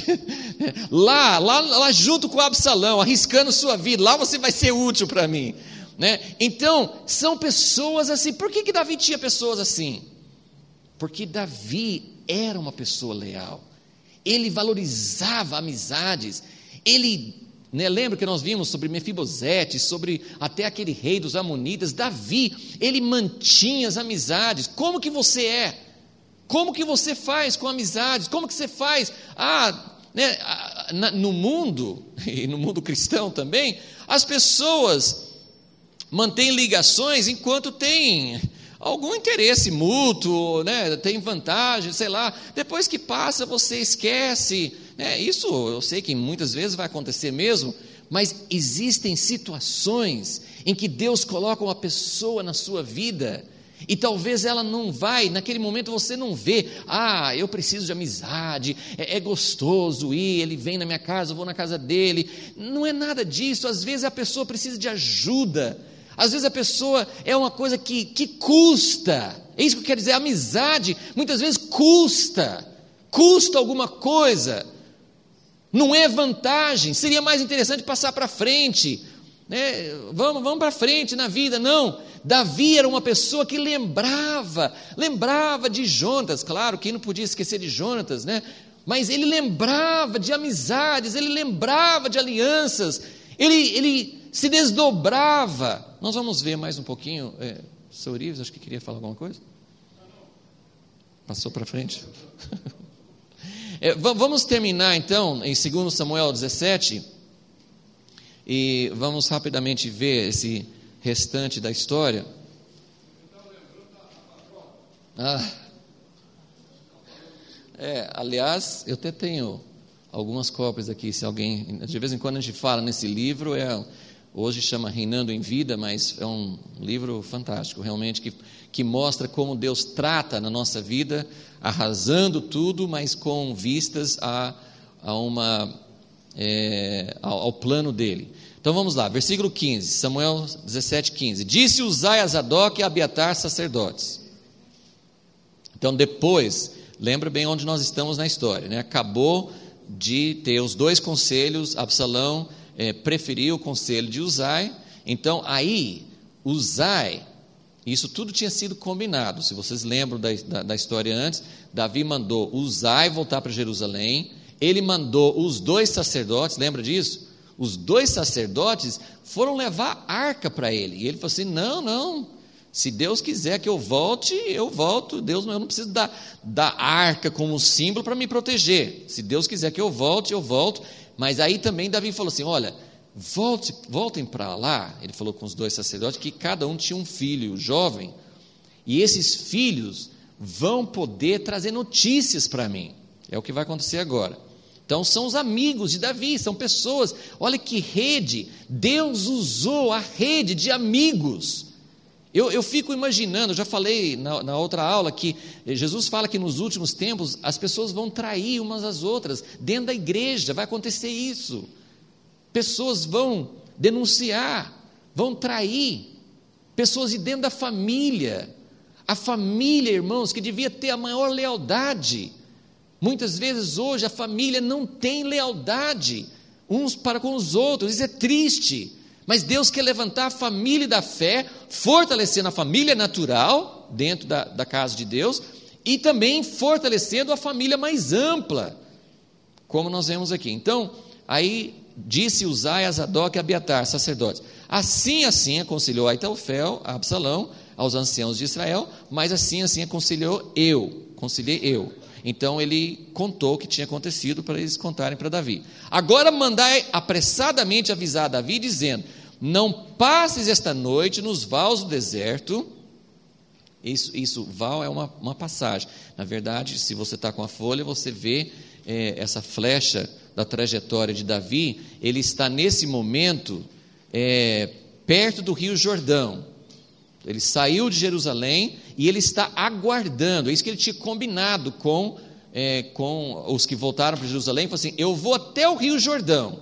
lá, lá, lá junto com Absalão, arriscando sua vida, lá você vai ser útil para mim, né? Então, são pessoas assim. Por que que Davi tinha pessoas assim? Porque Davi era uma pessoa leal, ele valorizava amizades, ele, né, lembra que nós vimos sobre Mefibosete, sobre até aquele rei dos Amonitas. Davi, ele mantinha as amizades. Como que você é? Como que você faz com amizades? Como que você faz? Ah, né, no mundo, e no mundo cristão também, as pessoas mantêm ligações enquanto tem algum interesse mútuo, né, tem vantagem, sei lá. Depois que passa, você esquece, né? Isso eu sei que muitas vezes vai acontecer mesmo, mas existem situações em que Deus coloca uma pessoa na sua vida, e talvez ela não vai, naquele momento você não vê, ah, eu preciso de amizade, é, é gostoso ir, ele vem na minha casa, eu vou na casa dele. Não é nada disso. Às vezes a pessoa precisa de ajuda, às vezes a pessoa é uma coisa que, que custa. É isso que eu quero dizer, a amizade muitas vezes custa, custa alguma coisa, não é vantagem. Seria mais interessante passar para frente, né? Vamos, vamos para frente na vida. Não, Davi era uma pessoa que lembrava, lembrava de Jonatas. Claro que não podia esquecer de Jonatas, né? Mas ele lembrava de amizades, ele lembrava de alianças, ele, ele se desdobrava. Nós vamos ver mais um pouquinho. É, seu Urives, acho que queria falar alguma coisa. Passou para frente. é, vamos terminar então em dois Samuel dezessete. E vamos rapidamente ver esse restante da história. Ah, é, aliás, eu até tenho algumas cópias aqui, se alguém, de vez em quando a gente fala nesse livro, é, hoje chama Reinando em Vida, mas é um livro fantástico, realmente, que, que mostra como Deus trata na nossa vida, arrasando tudo, mas com vistas a, a uma... É, ao, ao plano dele. Então vamos lá, versículo quinze, Samuel dezessete, quinze. Disse Uzai a Zadok e a Abiatar, sacerdotes. Então depois, lembra bem onde nós estamos na história, né? Acabou de ter os dois conselhos. Absalão é, preferiu o conselho de Uzai. Então aí, Uzai, isso tudo tinha sido combinado. Se vocês lembram da, da, da história antes, Davi mandou Uzai voltar para Jerusalém. Ele mandou os dois sacerdotes, lembra disso? Os dois sacerdotes foram levar arca para ele, e ele falou assim, não, não, se Deus quiser que eu volte, eu volto. Deus, eu não preciso da, da arca como símbolo para me proteger. Se Deus quiser que eu volte, eu volto. Mas aí também Davi falou assim, olha, volte, voltem para lá. Ele falou com os dois sacerdotes que cada um tinha um filho jovem, e esses filhos vão poder trazer notícias para mim. É o que vai acontecer agora. Então são os amigos de Davi, são pessoas, olha que rede, Deus usou a rede de amigos. Eu, eu fico imaginando, eu já falei na, na outra aula, que Jesus fala que nos últimos tempos as pessoas vão trair umas às outras, dentro da igreja vai acontecer isso, pessoas vão denunciar, vão trair, pessoas de dentro da família, a família, irmãos, que devia ter a maior lealdade. Muitas vezes hoje a família não tem lealdade uns para com os outros, isso é triste, mas Deus quer levantar a família da fé, fortalecendo a família natural, dentro da, da casa de Deus, e também fortalecendo a família mais ampla, como nós vemos aqui. Então, aí disse Uzai a Zadok e a Abiatar, sacerdotes: assim, assim aconselhou Aitofel a Absalão, aos anciãos de Israel, mas assim, assim aconselhou eu, aconselhei eu. Então ele contou o que tinha acontecido para eles contarem para Davi. Agora mandai apressadamente avisar Davi, dizendo: não passes esta noite nos vales do deserto. Isso, isso val é uma, uma passagem. Na verdade, se você está com a folha, você vê é, essa flecha da trajetória de Davi. Ele está nesse momento é, perto do rio Jordão. Ele saiu de Jerusalém e ele está aguardando. É isso que ele tinha combinado com, é, com os que voltaram para Jerusalém. Falou assim: eu vou até o rio Jordão,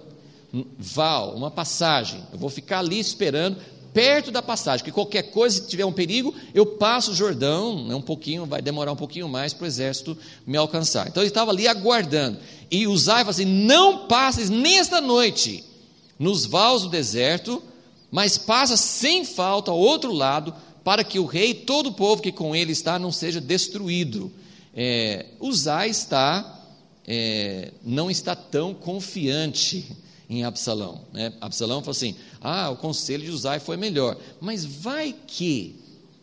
val, uma passagem, eu vou ficar ali esperando, perto da passagem, que qualquer coisa, se tiver um perigo, eu passo o Jordão, né, um pouquinho, vai demorar um pouquinho mais para o exército me alcançar. Então ele estava ali aguardando, e Uzai falou assim: não passes nesta noite nos vales do deserto, mas passa sem falta ao outro lado, para que o rei e todo o povo que com ele está não seja destruído. É, Uzai está, é, não está tão confiante em Absalão, né? Absalão falou assim: ah, o conselho de Uzai foi melhor, mas vai que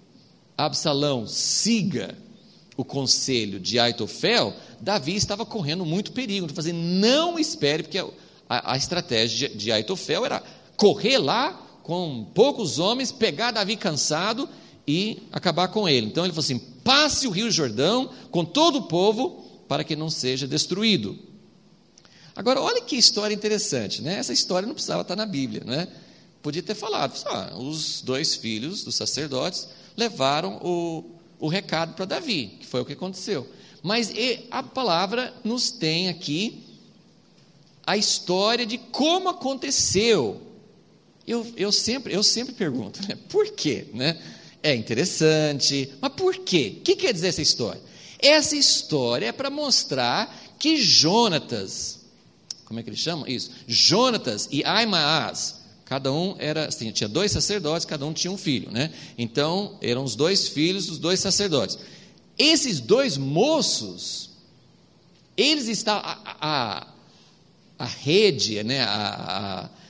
Absalão siga o conselho de Aitofel. Davi estava correndo muito perigo. Então, assim, não espere, porque a, a estratégia de, de Aitofel era correr lá com poucos homens, pegar Davi cansado e acabar com ele. Então ele falou assim: passe o rio Jordão com todo o povo, para que não seja destruído. Agora, olha que história interessante, né? Essa história não precisava estar na Bíblia, né? Podia ter falado: ah, os dois filhos dos sacerdotes levaram o, o recado para Davi, que foi o que aconteceu. Mas e, a palavra nos tem aqui a história de como aconteceu. Eu, eu, sempre, eu sempre pergunto, né? Por quê? Né? É interessante, mas por quê? O que quer dizer essa história? Essa história é para mostrar que Jonatas, como é que eles chamam? Isso, Jonatas e Aimaas, cada um era, assim, tinha dois sacerdotes, cada um tinha um filho, né? Então, eram os dois filhos dos dois sacerdotes. Esses dois moços, eles estavam, a, a, a rede, né, a, a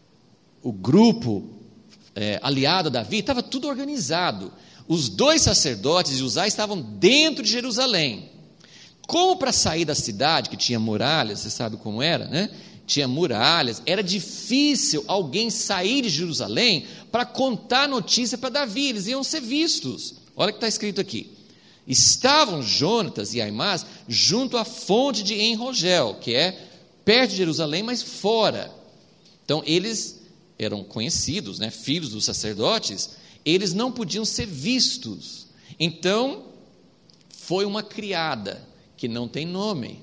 o grupo é, aliado a Davi, estava tudo organizado. Os dois sacerdotes de Uzai estavam dentro de Jerusalém. Como para sair da cidade, que tinha muralhas, você sabe como era, né? Tinha muralhas, era difícil alguém sair de Jerusalém para contar notícia para Davi, eles iam ser vistos. Olha o que está escrito aqui: estavam Jonatas e Aimaas junto à fonte de En-Rogel, que é perto de Jerusalém, mas fora. Então eles eram conhecidos, né, filhos dos sacerdotes, eles não podiam ser vistos. Então, foi uma criada, que não tem nome,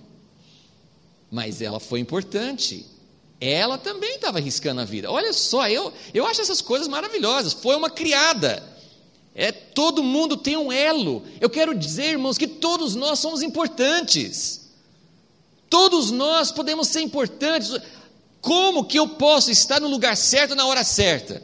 mas ela foi importante. Ela também estava arriscando a vida. Olha só, eu, eu acho essas coisas maravilhosas. Foi uma criada. É, todo mundo tem um elo. Eu quero dizer, irmãos, que todos nós somos importantes. Todos nós podemos ser importantes. Como que eu posso estar no lugar certo, na hora certa?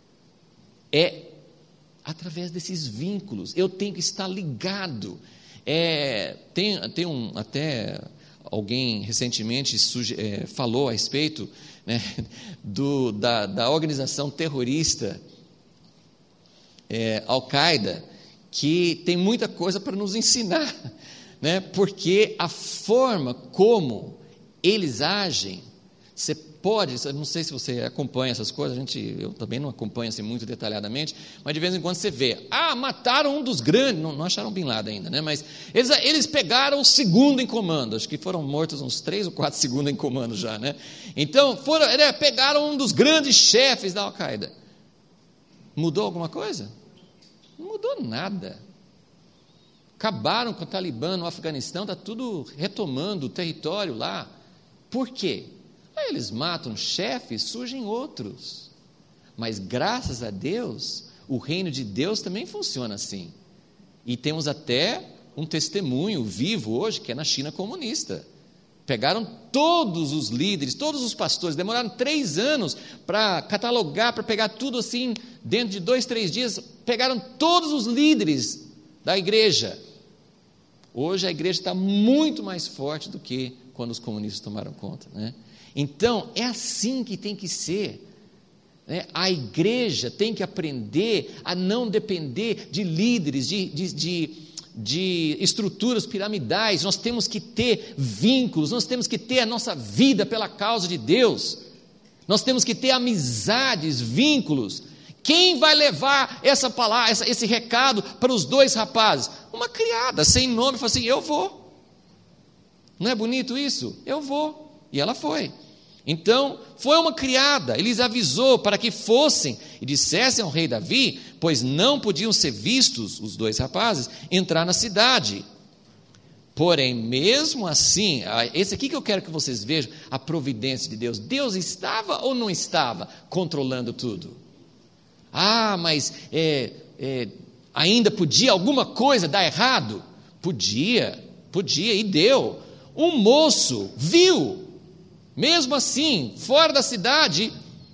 É através desses vínculos. Eu tenho que estar ligado. É, tem, tem um, até alguém recentemente suge, é, falou a respeito, né, do, da, da organização terrorista é, Al-Qaeda, que tem muita coisa para nos ensinar, né, porque a forma como eles agem, você pode, não sei se você acompanha essas coisas, a gente, eu também não acompanho assim muito detalhadamente, mas de vez em quando você vê, ah, mataram um dos grandes, não, não acharam Bin Laden ainda, né? Mas eles, eles pegaram o segundo em comando, acho que foram mortos uns três ou quatro segundos em comando já, né? Então, foram, né, pegaram um dos grandes chefes da Al-Qaeda. Mudou alguma coisa? Não mudou nada. Acabaram com o Talibã no Afeganistão, está tudo retomando o território lá. Por quê? Aí eles matam chefes, surgem outros. Mas graças a Deus, o reino de Deus também funciona assim. E temos até um testemunho vivo hoje, que é na China comunista. Pegaram todos os líderes, todos os pastores, demoraram três anos para catalogar, para pegar tudo assim, dentro de dois, três dias, pegaram todos os líderes da igreja. Hoje a igreja está muito mais forte do que quando os comunistas tomaram conta, né? Então, é assim que tem que ser. Né? A igreja tem que aprender a não depender de líderes, de, de, de, de estruturas piramidais. Nós temos que ter vínculos, nós temos que ter a nossa vida pela causa de Deus. Nós temos que ter amizades, vínculos. Quem vai levar essa palavra, essa, esse recado para os dois rapazes? Uma criada, sem nome, falou assim, eu vou. Não é bonito isso? Eu vou. E ela foi. Então, foi uma criada, ele lhes avisou para que fossem e dissessem ao rei Davi, pois não podiam ser vistos, os dois rapazes, entrar na cidade. Porém, mesmo assim, esse aqui que eu quero que vocês vejam, a providência de Deus. Deus estava ou não estava controlando tudo? Ah, mas é, é, ainda podia alguma coisa dar errado? Podia, podia, e deu. Um moço viu, mesmo assim, fora da cidade,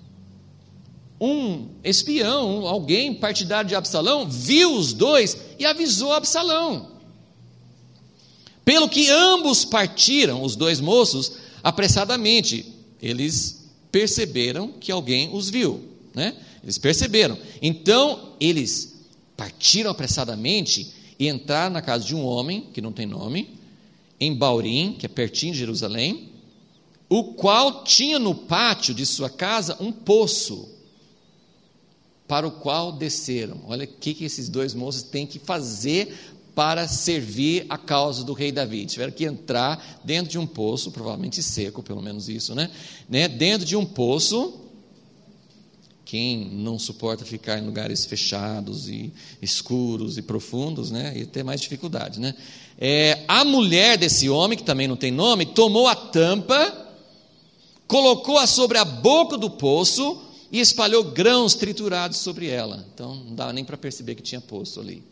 um espião, alguém partidário de Absalão, viu os dois e avisou Absalão. Pelo que ambos partiram, os dois moços, apressadamente. Eles perceberam que alguém os viu, né? Eles perceberam. Então, eles partiram apressadamente e entraram na casa de um homem, que não tem nome, em Baurim, que é pertinho de Jerusalém, o qual tinha no pátio de sua casa um poço, para o qual desceram. Olha o que, que esses dois moços têm que fazer para servir a causa do rei Davi. Tiveram que entrar dentro de um poço, provavelmente seco, pelo menos isso, né? né? Dentro de um poço. Quem não suporta ficar em lugares fechados e escuros e profundos, né? Ia ter mais dificuldade, né? É, a mulher desse homem, que também não tem nome, tomou a tampa, colocou-a sobre a boca do poço e espalhou grãos triturados sobre ela. Então, não dava nem para perceber que tinha poço ali.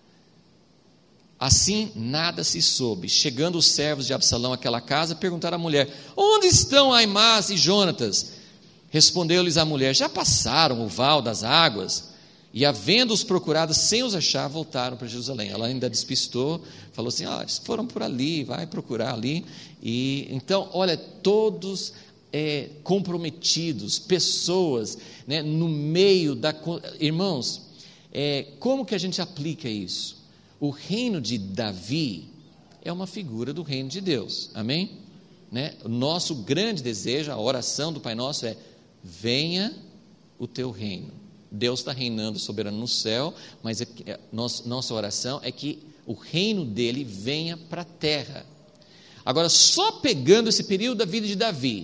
Assim, nada se soube. Chegando os servos de Absalão àquela casa, perguntaram à mulher, onde estão Aimás e Jonatas? Respondeu-lhes a mulher, já passaram o val das águas, e havendo-os procurado sem os achar, voltaram para Jerusalém. Ela ainda despistou, falou assim, ah, eles foram por ali, vai procurar ali. E então, olha, todos é, comprometidos, pessoas, né, no meio da... Irmãos, é, como que a gente aplica isso? O reino de Davi é uma figura do reino de Deus, amém? Né? O nosso grande desejo, a oração do Pai Nosso é, venha o teu reino. Deus está reinando soberano no céu, mas é, é, nossa, nossa oração é que o reino dele venha para a terra. Agora, só pegando esse período da vida de Davi,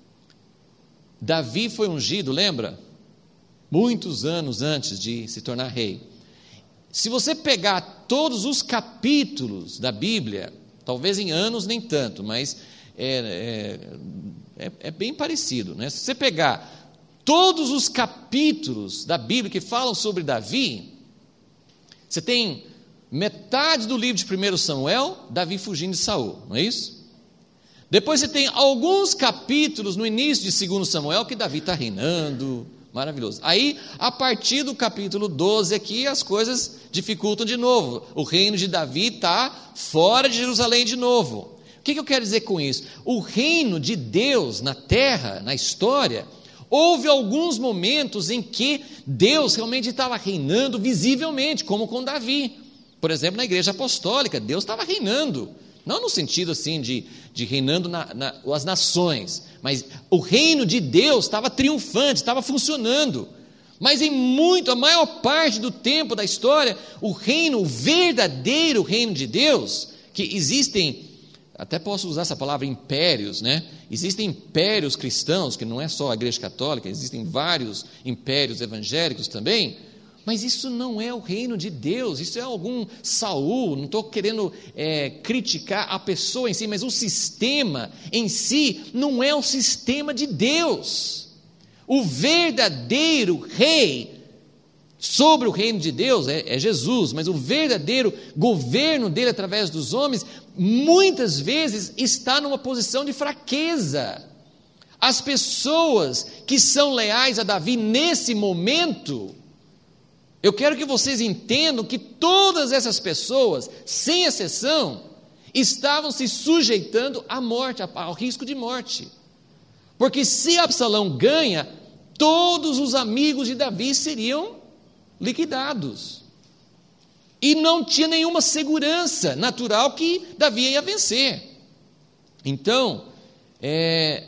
Davi foi ungido, lembra? Muitos anos antes de se tornar rei. Se você pegar todos os capítulos da Bíblia, talvez em anos nem tanto, mas é, é, é, é bem parecido, né? Se você pegar todos os capítulos da Bíblia que falam sobre Davi, você tem metade do livro de primeiro Samuel, Davi fugindo de Saul, não é isso? Depois você tem alguns capítulos no início de segundo Samuel que Davi está reinando, maravilhoso. Aí, a partir do capítulo doze aqui, as coisas dificultam de novo. O reino de Davi está fora de Jerusalém de novo. O que, que eu quero dizer com isso? O reino de Deus na terra, na história, houve alguns momentos em que Deus realmente estava reinando visivelmente, como com Davi. Por exemplo, na igreja apostólica, Deus estava reinando. Não no sentido assim de, de reinando na, na, as nações, mas o reino de Deus estava triunfante, estava funcionando. Mas em muito, a maior parte do tempo da história, o reino, o verdadeiro reino de Deus, que existem, até posso usar essa palavra impérios, né? Existem impérios cristãos, que não é só a igreja católica, existem vários impérios evangélicos também, mas isso não é o reino de Deus, isso é algum Saul, não estou querendo é, criticar a pessoa em si, mas o sistema em si não é o sistema de Deus. O verdadeiro rei sobre o reino de Deus é, é Jesus, mas o verdadeiro governo dele através dos homens, muitas vezes está numa posição de fraqueza. As pessoas que são leais a Davi nesse momento, eu quero que vocês entendam que todas essas pessoas, sem exceção, estavam se sujeitando à morte, ao risco de morte. Porque se Absalão ganha, todos os amigos de Davi seriam liquidados. E não tinha nenhuma segurança natural que Davi ia vencer. Então, é,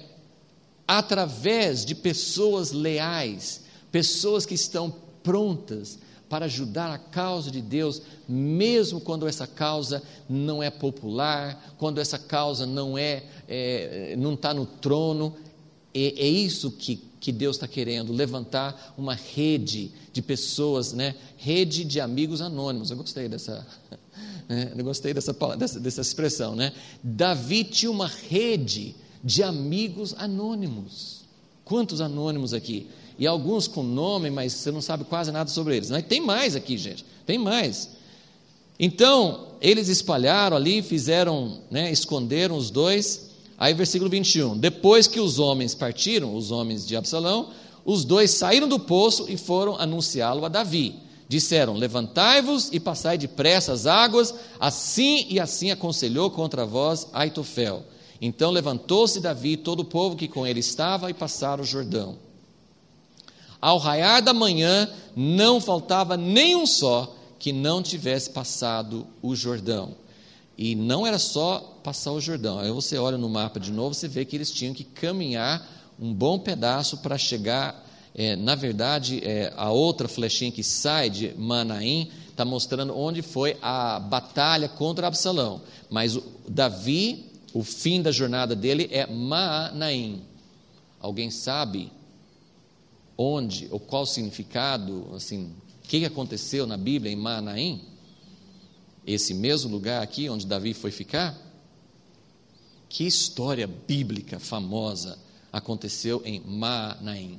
através de pessoas leais, pessoas que estão prontas para ajudar a causa de Deus, mesmo quando essa causa não é popular, quando essa causa não é, é não está no trono, é, é isso que, que Deus está querendo, levantar uma rede de pessoas, né? Rede de amigos anônimos. Eu gostei dessa, né? Eu gostei dessa, dessa, dessa expressão, né? Davi tinha uma rede de amigos anônimos. Quantos anônimos aqui? E alguns com nome, mas você não sabe quase nada sobre eles. Mas tem mais aqui, gente, tem mais. Então, eles espalharam ali, fizeram, né, esconderam os dois. Aí versículo vinte e um, depois que os homens partiram, os homens de Absalão, os dois saíram do poço e foram anunciá-lo a Davi. Disseram, levantai-vos e passai depressa as águas, assim e assim aconselhou contra vós Aitofel. Então levantou-se Davi e todo o povo que com ele estava e passaram o Jordão. Ao raiar da manhã, não faltava nenhum só que não tivesse passado o Jordão. E não era só passar o Jordão. Aí você olha no mapa de novo, você vê que eles tinham que caminhar um bom pedaço para chegar, é, na verdade, é, a outra flechinha que sai de Manaim, está mostrando onde foi a batalha contra Absalão. Mas o, Davi, o fim da jornada dele é Maanaim. Alguém sabe onde, ou qual o significado, assim, o que aconteceu na Bíblia em Maanaim? Esse mesmo lugar aqui onde Davi foi ficar? Que história bíblica famosa aconteceu em Maanaim?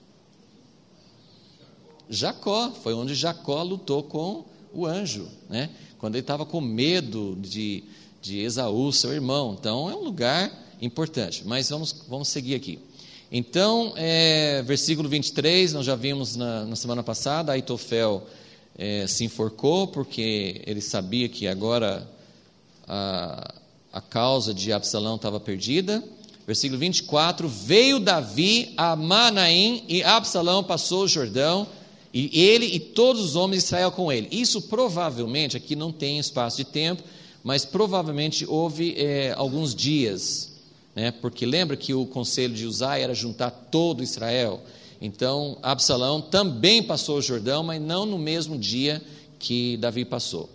Jacó, foi onde Jacó lutou com o anjo, né? Quando ele estava com medo de, de Esaú, seu irmão. Então é um lugar importante, mas vamos, vamos seguir aqui. Então, é, versículo vinte e três, nós já vimos na, na semana passada, Aitofel é, se enforcou, porque ele sabia que agora a, a causa de Absalão estava perdida. Versículo vinte e quatro, veio Davi a Manaim, e Absalão passou o Jordão, e ele e todos os homens de Israel com ele. Isso provavelmente, aqui não tem espaço de tempo, mas provavelmente houve é, alguns dias, né? Porque lembra que o conselho de Uzai era juntar todo Israel. Então Absalão também passou o Jordão, mas não no mesmo dia que Davi passou.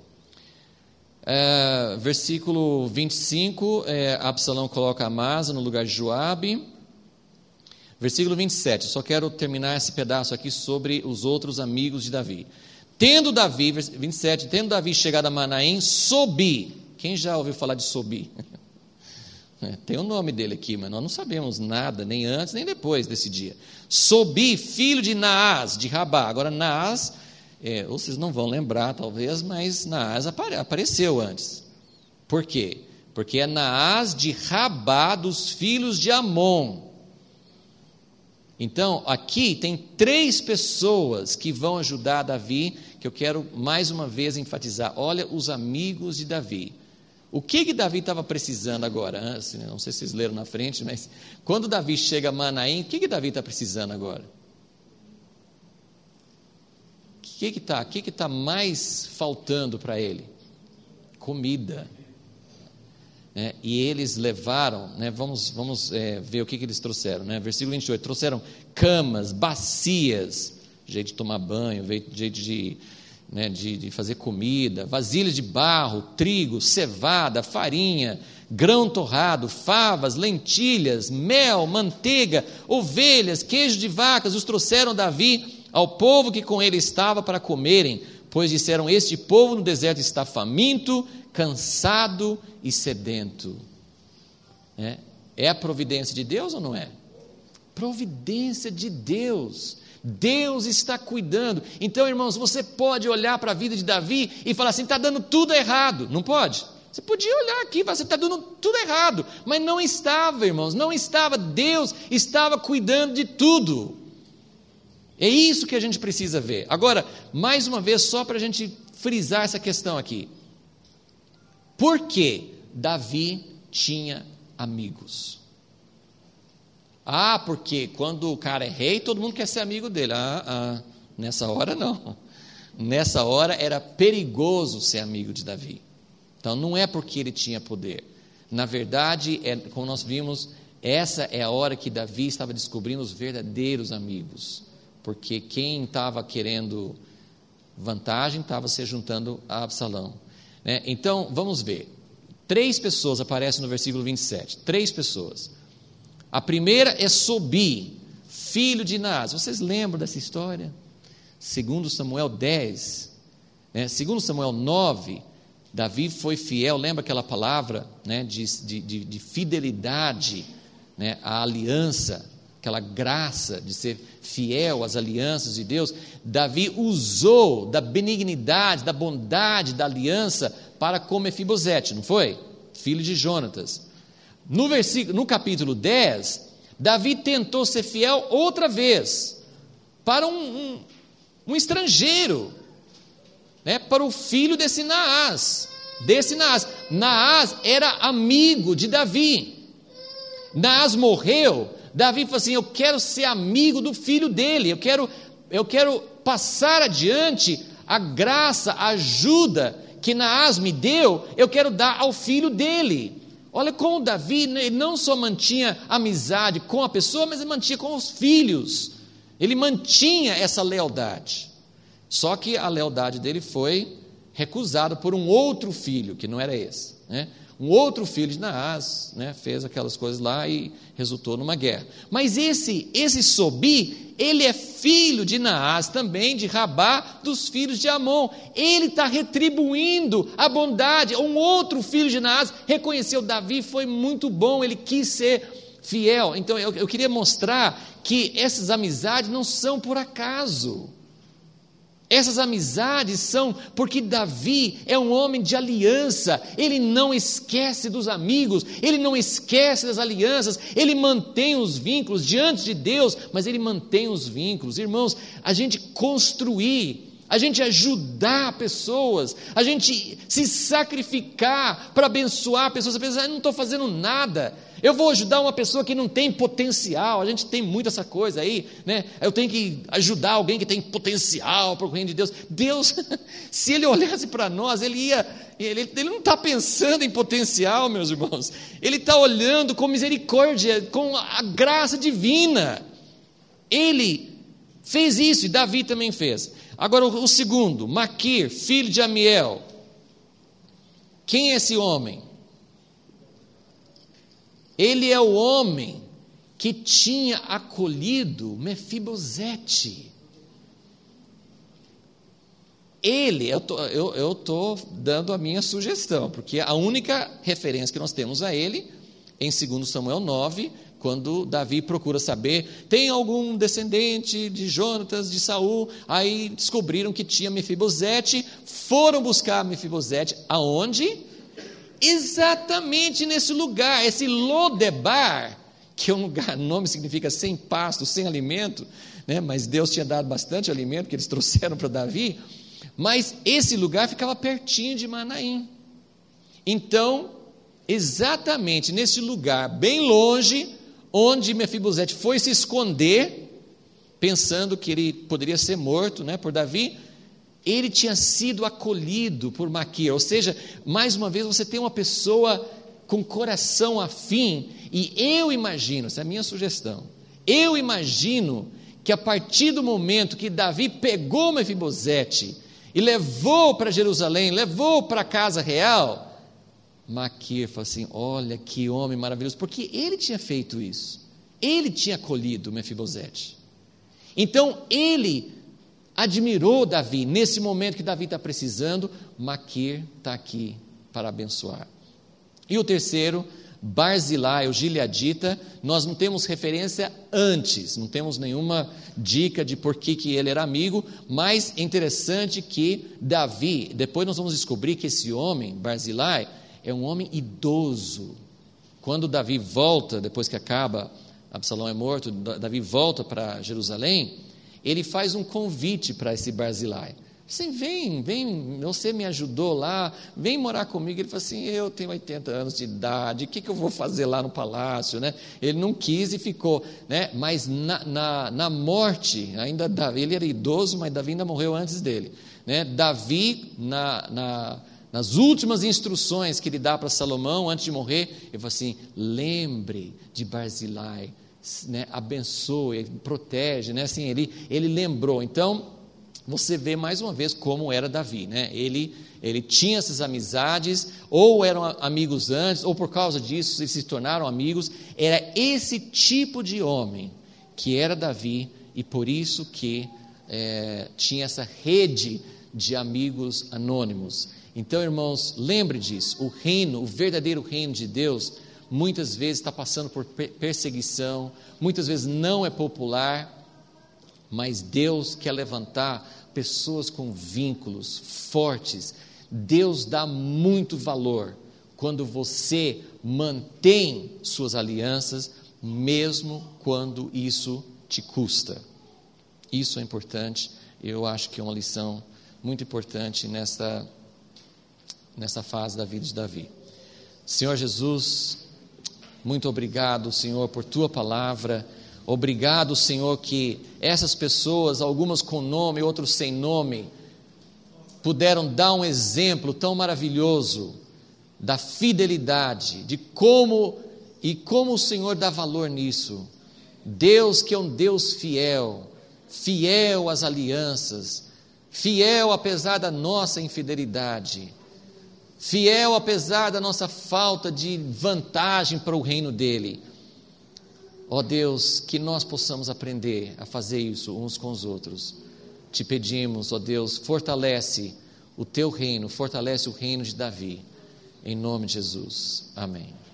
É, versículo vinte e cinco, é, Absalão coloca Amasa no lugar de Joabe. Versículo vinte e sete, eu só quero terminar esse pedaço aqui sobre os outros amigos de Davi. Tendo Davi, vinte e sete, tendo Davi chegado a Manaim, Sobi. Quem já ouviu falar de Sobi? É, tem o nome dele aqui, mas nós não sabemos nada, nem antes, nem depois desse dia. Sobi, filho de Naás, de Rabá. Agora, Naás, é, vocês não vão lembrar, talvez, mas Naás apare, apareceu antes. Por quê? Porque é Naás de Rabá, dos filhos de Amon. Então, aqui tem três pessoas que vão ajudar Davi, que eu quero mais uma vez enfatizar. Olha os amigos de Davi. O que que Davi estava precisando agora? Não sei se vocês leram na frente, mas quando Davi chega a Manaim, o que que Davi está precisando agora? O que que está? O que que está mais faltando para ele? Comida. É, e eles levaram, né, vamos, vamos é, ver o que que eles trouxeram, né? Versículo vinte e oito, trouxeram camas, bacias, jeito de tomar banho, jeito de... Né, de, de fazer comida, vasilhas de barro, trigo, cevada, farinha, grão torrado, favas, lentilhas, mel, manteiga, ovelhas, queijo de vacas, os trouxeram Davi ao povo que com ele estava para comerem, pois disseram, este povo no deserto está faminto, cansado e sedento. É, é a providência de Deus ou não é? Providência de Deus. Deus está cuidando. Então, irmãos, você pode olhar para a vida de Davi e falar assim, está dando tudo errado, não pode? Você podia olhar aqui e falar, você está dando tudo errado, mas não estava, irmãos, não estava. Deus estava cuidando de tudo. É isso que a gente precisa ver. Agora, mais uma vez, só para a gente frisar essa questão aqui. Por que Davi tinha amigos? Ah, porque quando o cara é rei, todo mundo quer ser amigo dele. Ah, ah, nessa hora não. Nessa hora era perigoso ser amigo de Davi. Então não é porque ele tinha poder. Na verdade, é, como nós vimos, essa é a hora que Davi estava descobrindo os verdadeiros amigos. Porque quem estava querendo vantagem estava se juntando a Absalão. Né? Então, vamos ver. Três pessoas aparecem no versículo vinte e sete. Três pessoas. A primeira é Sobi, filho de Naás. Vocês lembram dessa história? Segundo Samuel dez, né? Segundo Samuel nove, Davi foi fiel. Lembra aquela palavra, né? de, de, de fidelidade, né? À aliança, aquela graça de ser fiel às alianças de Deus. Davi usou da benignidade, da bondade da aliança para com Mefibosete, não foi? Filho de Jonatas. No, versículo, no capítulo dez, Davi tentou ser fiel outra vez para um, um, um estrangeiro, né, para o filho desse Naás, desse Naás. Naás era amigo de Davi. Naás morreu, Davi falou assim: eu quero ser amigo do filho dele, eu quero, eu quero passar adiante a graça, a ajuda que Naás me deu, eu quero dar ao filho dele. Olha como Davi, ele não só mantinha amizade com a pessoa, mas ele mantinha com os filhos. Ele mantinha essa lealdade. Só que a lealdade dele foi recusada por um outro filho, que não era esse, né? Um outro filho de Naás, né, fez aquelas coisas lá e resultou numa guerra. Mas esse, esse Sobi, ele é filho de Naás também, de Rabá, dos filhos de Amon. Ele está retribuindo a bondade. Um outro filho de Naás reconheceu Davi, foi muito bom, ele quis ser fiel. Então eu, eu queria mostrar que essas amizades não são por acaso. Essas amizades são porque Davi é um homem de aliança. Ele não esquece dos amigos, ele não esquece das alianças, ele mantém os vínculos diante de Deus, mas ele mantém os vínculos. Irmãos, a gente construir, a gente ajudar pessoas, a gente se sacrificar para abençoar pessoas. Você pensa: ah, eu não estou fazendo nada, eu vou ajudar uma pessoa que não tem potencial. A gente tem muito essa coisa aí, né? Eu tenho que ajudar alguém que tem potencial para o reino de Deus. Deus, se Ele olhasse para nós, Ele ia, Ele, ele não está pensando em potencial, meus irmãos, Ele está olhando com misericórdia, com a graça divina. Ele fez isso e Davi também fez. Agora o, o segundo, Maquir, filho de Amiel. Quem é esse homem? Ele é o homem que tinha acolhido Mefibosete. Ele, eu estou dando a minha sugestão, porque a única referência que nós temos a ele, em segundo Samuel nove, quando Davi procura saber, tem algum descendente de Jonatas, de Saul, aí descobriram que tinha Mefibosete, foram buscar Mefibosete, aonde? Exatamente nesse lugar, esse Lodebar, que é um lugar, nome significa sem pasto, sem alimento, né? Mas Deus tinha dado bastante alimento, que eles trouxeram para Davi, mas esse lugar ficava pertinho de Manaim. Então, exatamente nesse lugar, bem longe, onde Mefibosete foi se esconder, pensando que ele poderia ser morto, né, por Davi, ele tinha sido acolhido por Maquir. Ou seja, mais uma vez você tem uma pessoa com coração afim, e eu imagino, essa é a minha sugestão, eu imagino que a partir do momento que Davi pegou Mefibosete e levou para Jerusalém, levou para a casa real, Maquir falou assim: olha que homem maravilhoso, porque ele tinha feito isso, ele tinha acolhido Mefibosete. Então ele admirou Davi. Nesse momento que Davi está precisando, Maquir está aqui para abençoar. E o terceiro, Barzilai, o gileadita, nós não temos referência antes, não temos nenhuma dica de por que, que ele era amigo, mas é interessante que Davi, depois nós vamos descobrir que esse homem, Barzilai, é um homem idoso. Quando Davi volta, depois que acaba, Absalão é morto, Davi volta para Jerusalém, ele faz um convite para esse Barzilai. Assim, vem, vem, você me ajudou lá, vem morar comigo. Ele falou assim, eu tenho oitenta anos de idade, o que, que eu vou fazer lá no palácio, né? Ele não quis e ficou, né? Mas na, na, na morte, ainda Davi, ele era idoso, mas Davi ainda morreu antes dele, né? Davi, na, na, nas últimas instruções que ele dá para Salomão, antes de morrer, ele falou assim, lembre de Barzilai, né? Abençoe, protege, né? Assim, ele, ele lembrou. Então, você vê mais uma vez como era Davi, né? Ele, ele tinha essas amizades, ou eram amigos antes, ou por causa disso eles se tornaram amigos. Era esse tipo de homem que era Davi, e por isso que é, tinha essa rede de amigos anônimos. Então, irmãos, lembre disso, o reino, o verdadeiro reino de Deus, muitas vezes está passando por perseguição, muitas vezes não é popular, mas Deus quer levantar pessoas com vínculos fortes. Deus dá muito valor quando você mantém suas alianças, mesmo quando isso te custa. Isso é importante, eu acho que é uma lição muito importante nessa, nessa fase da vida de Davi. Senhor Jesus, muito obrigado, Senhor, por Tua palavra. Obrigado, Senhor, que essas pessoas, algumas com nome, outros sem nome, puderam dar um exemplo tão maravilhoso da fidelidade, de como e como o Senhor dá valor nisso. Deus que é um Deus fiel, fiel às alianças, fiel apesar da nossa infidelidade, fiel apesar da nossa falta de vantagem para o reino dele. Ó Deus, que nós possamos aprender a fazer isso uns com os outros. Te pedimos, ó Deus, fortalece o teu reino, fortalece o reino de Davi, em nome de Jesus. Amém.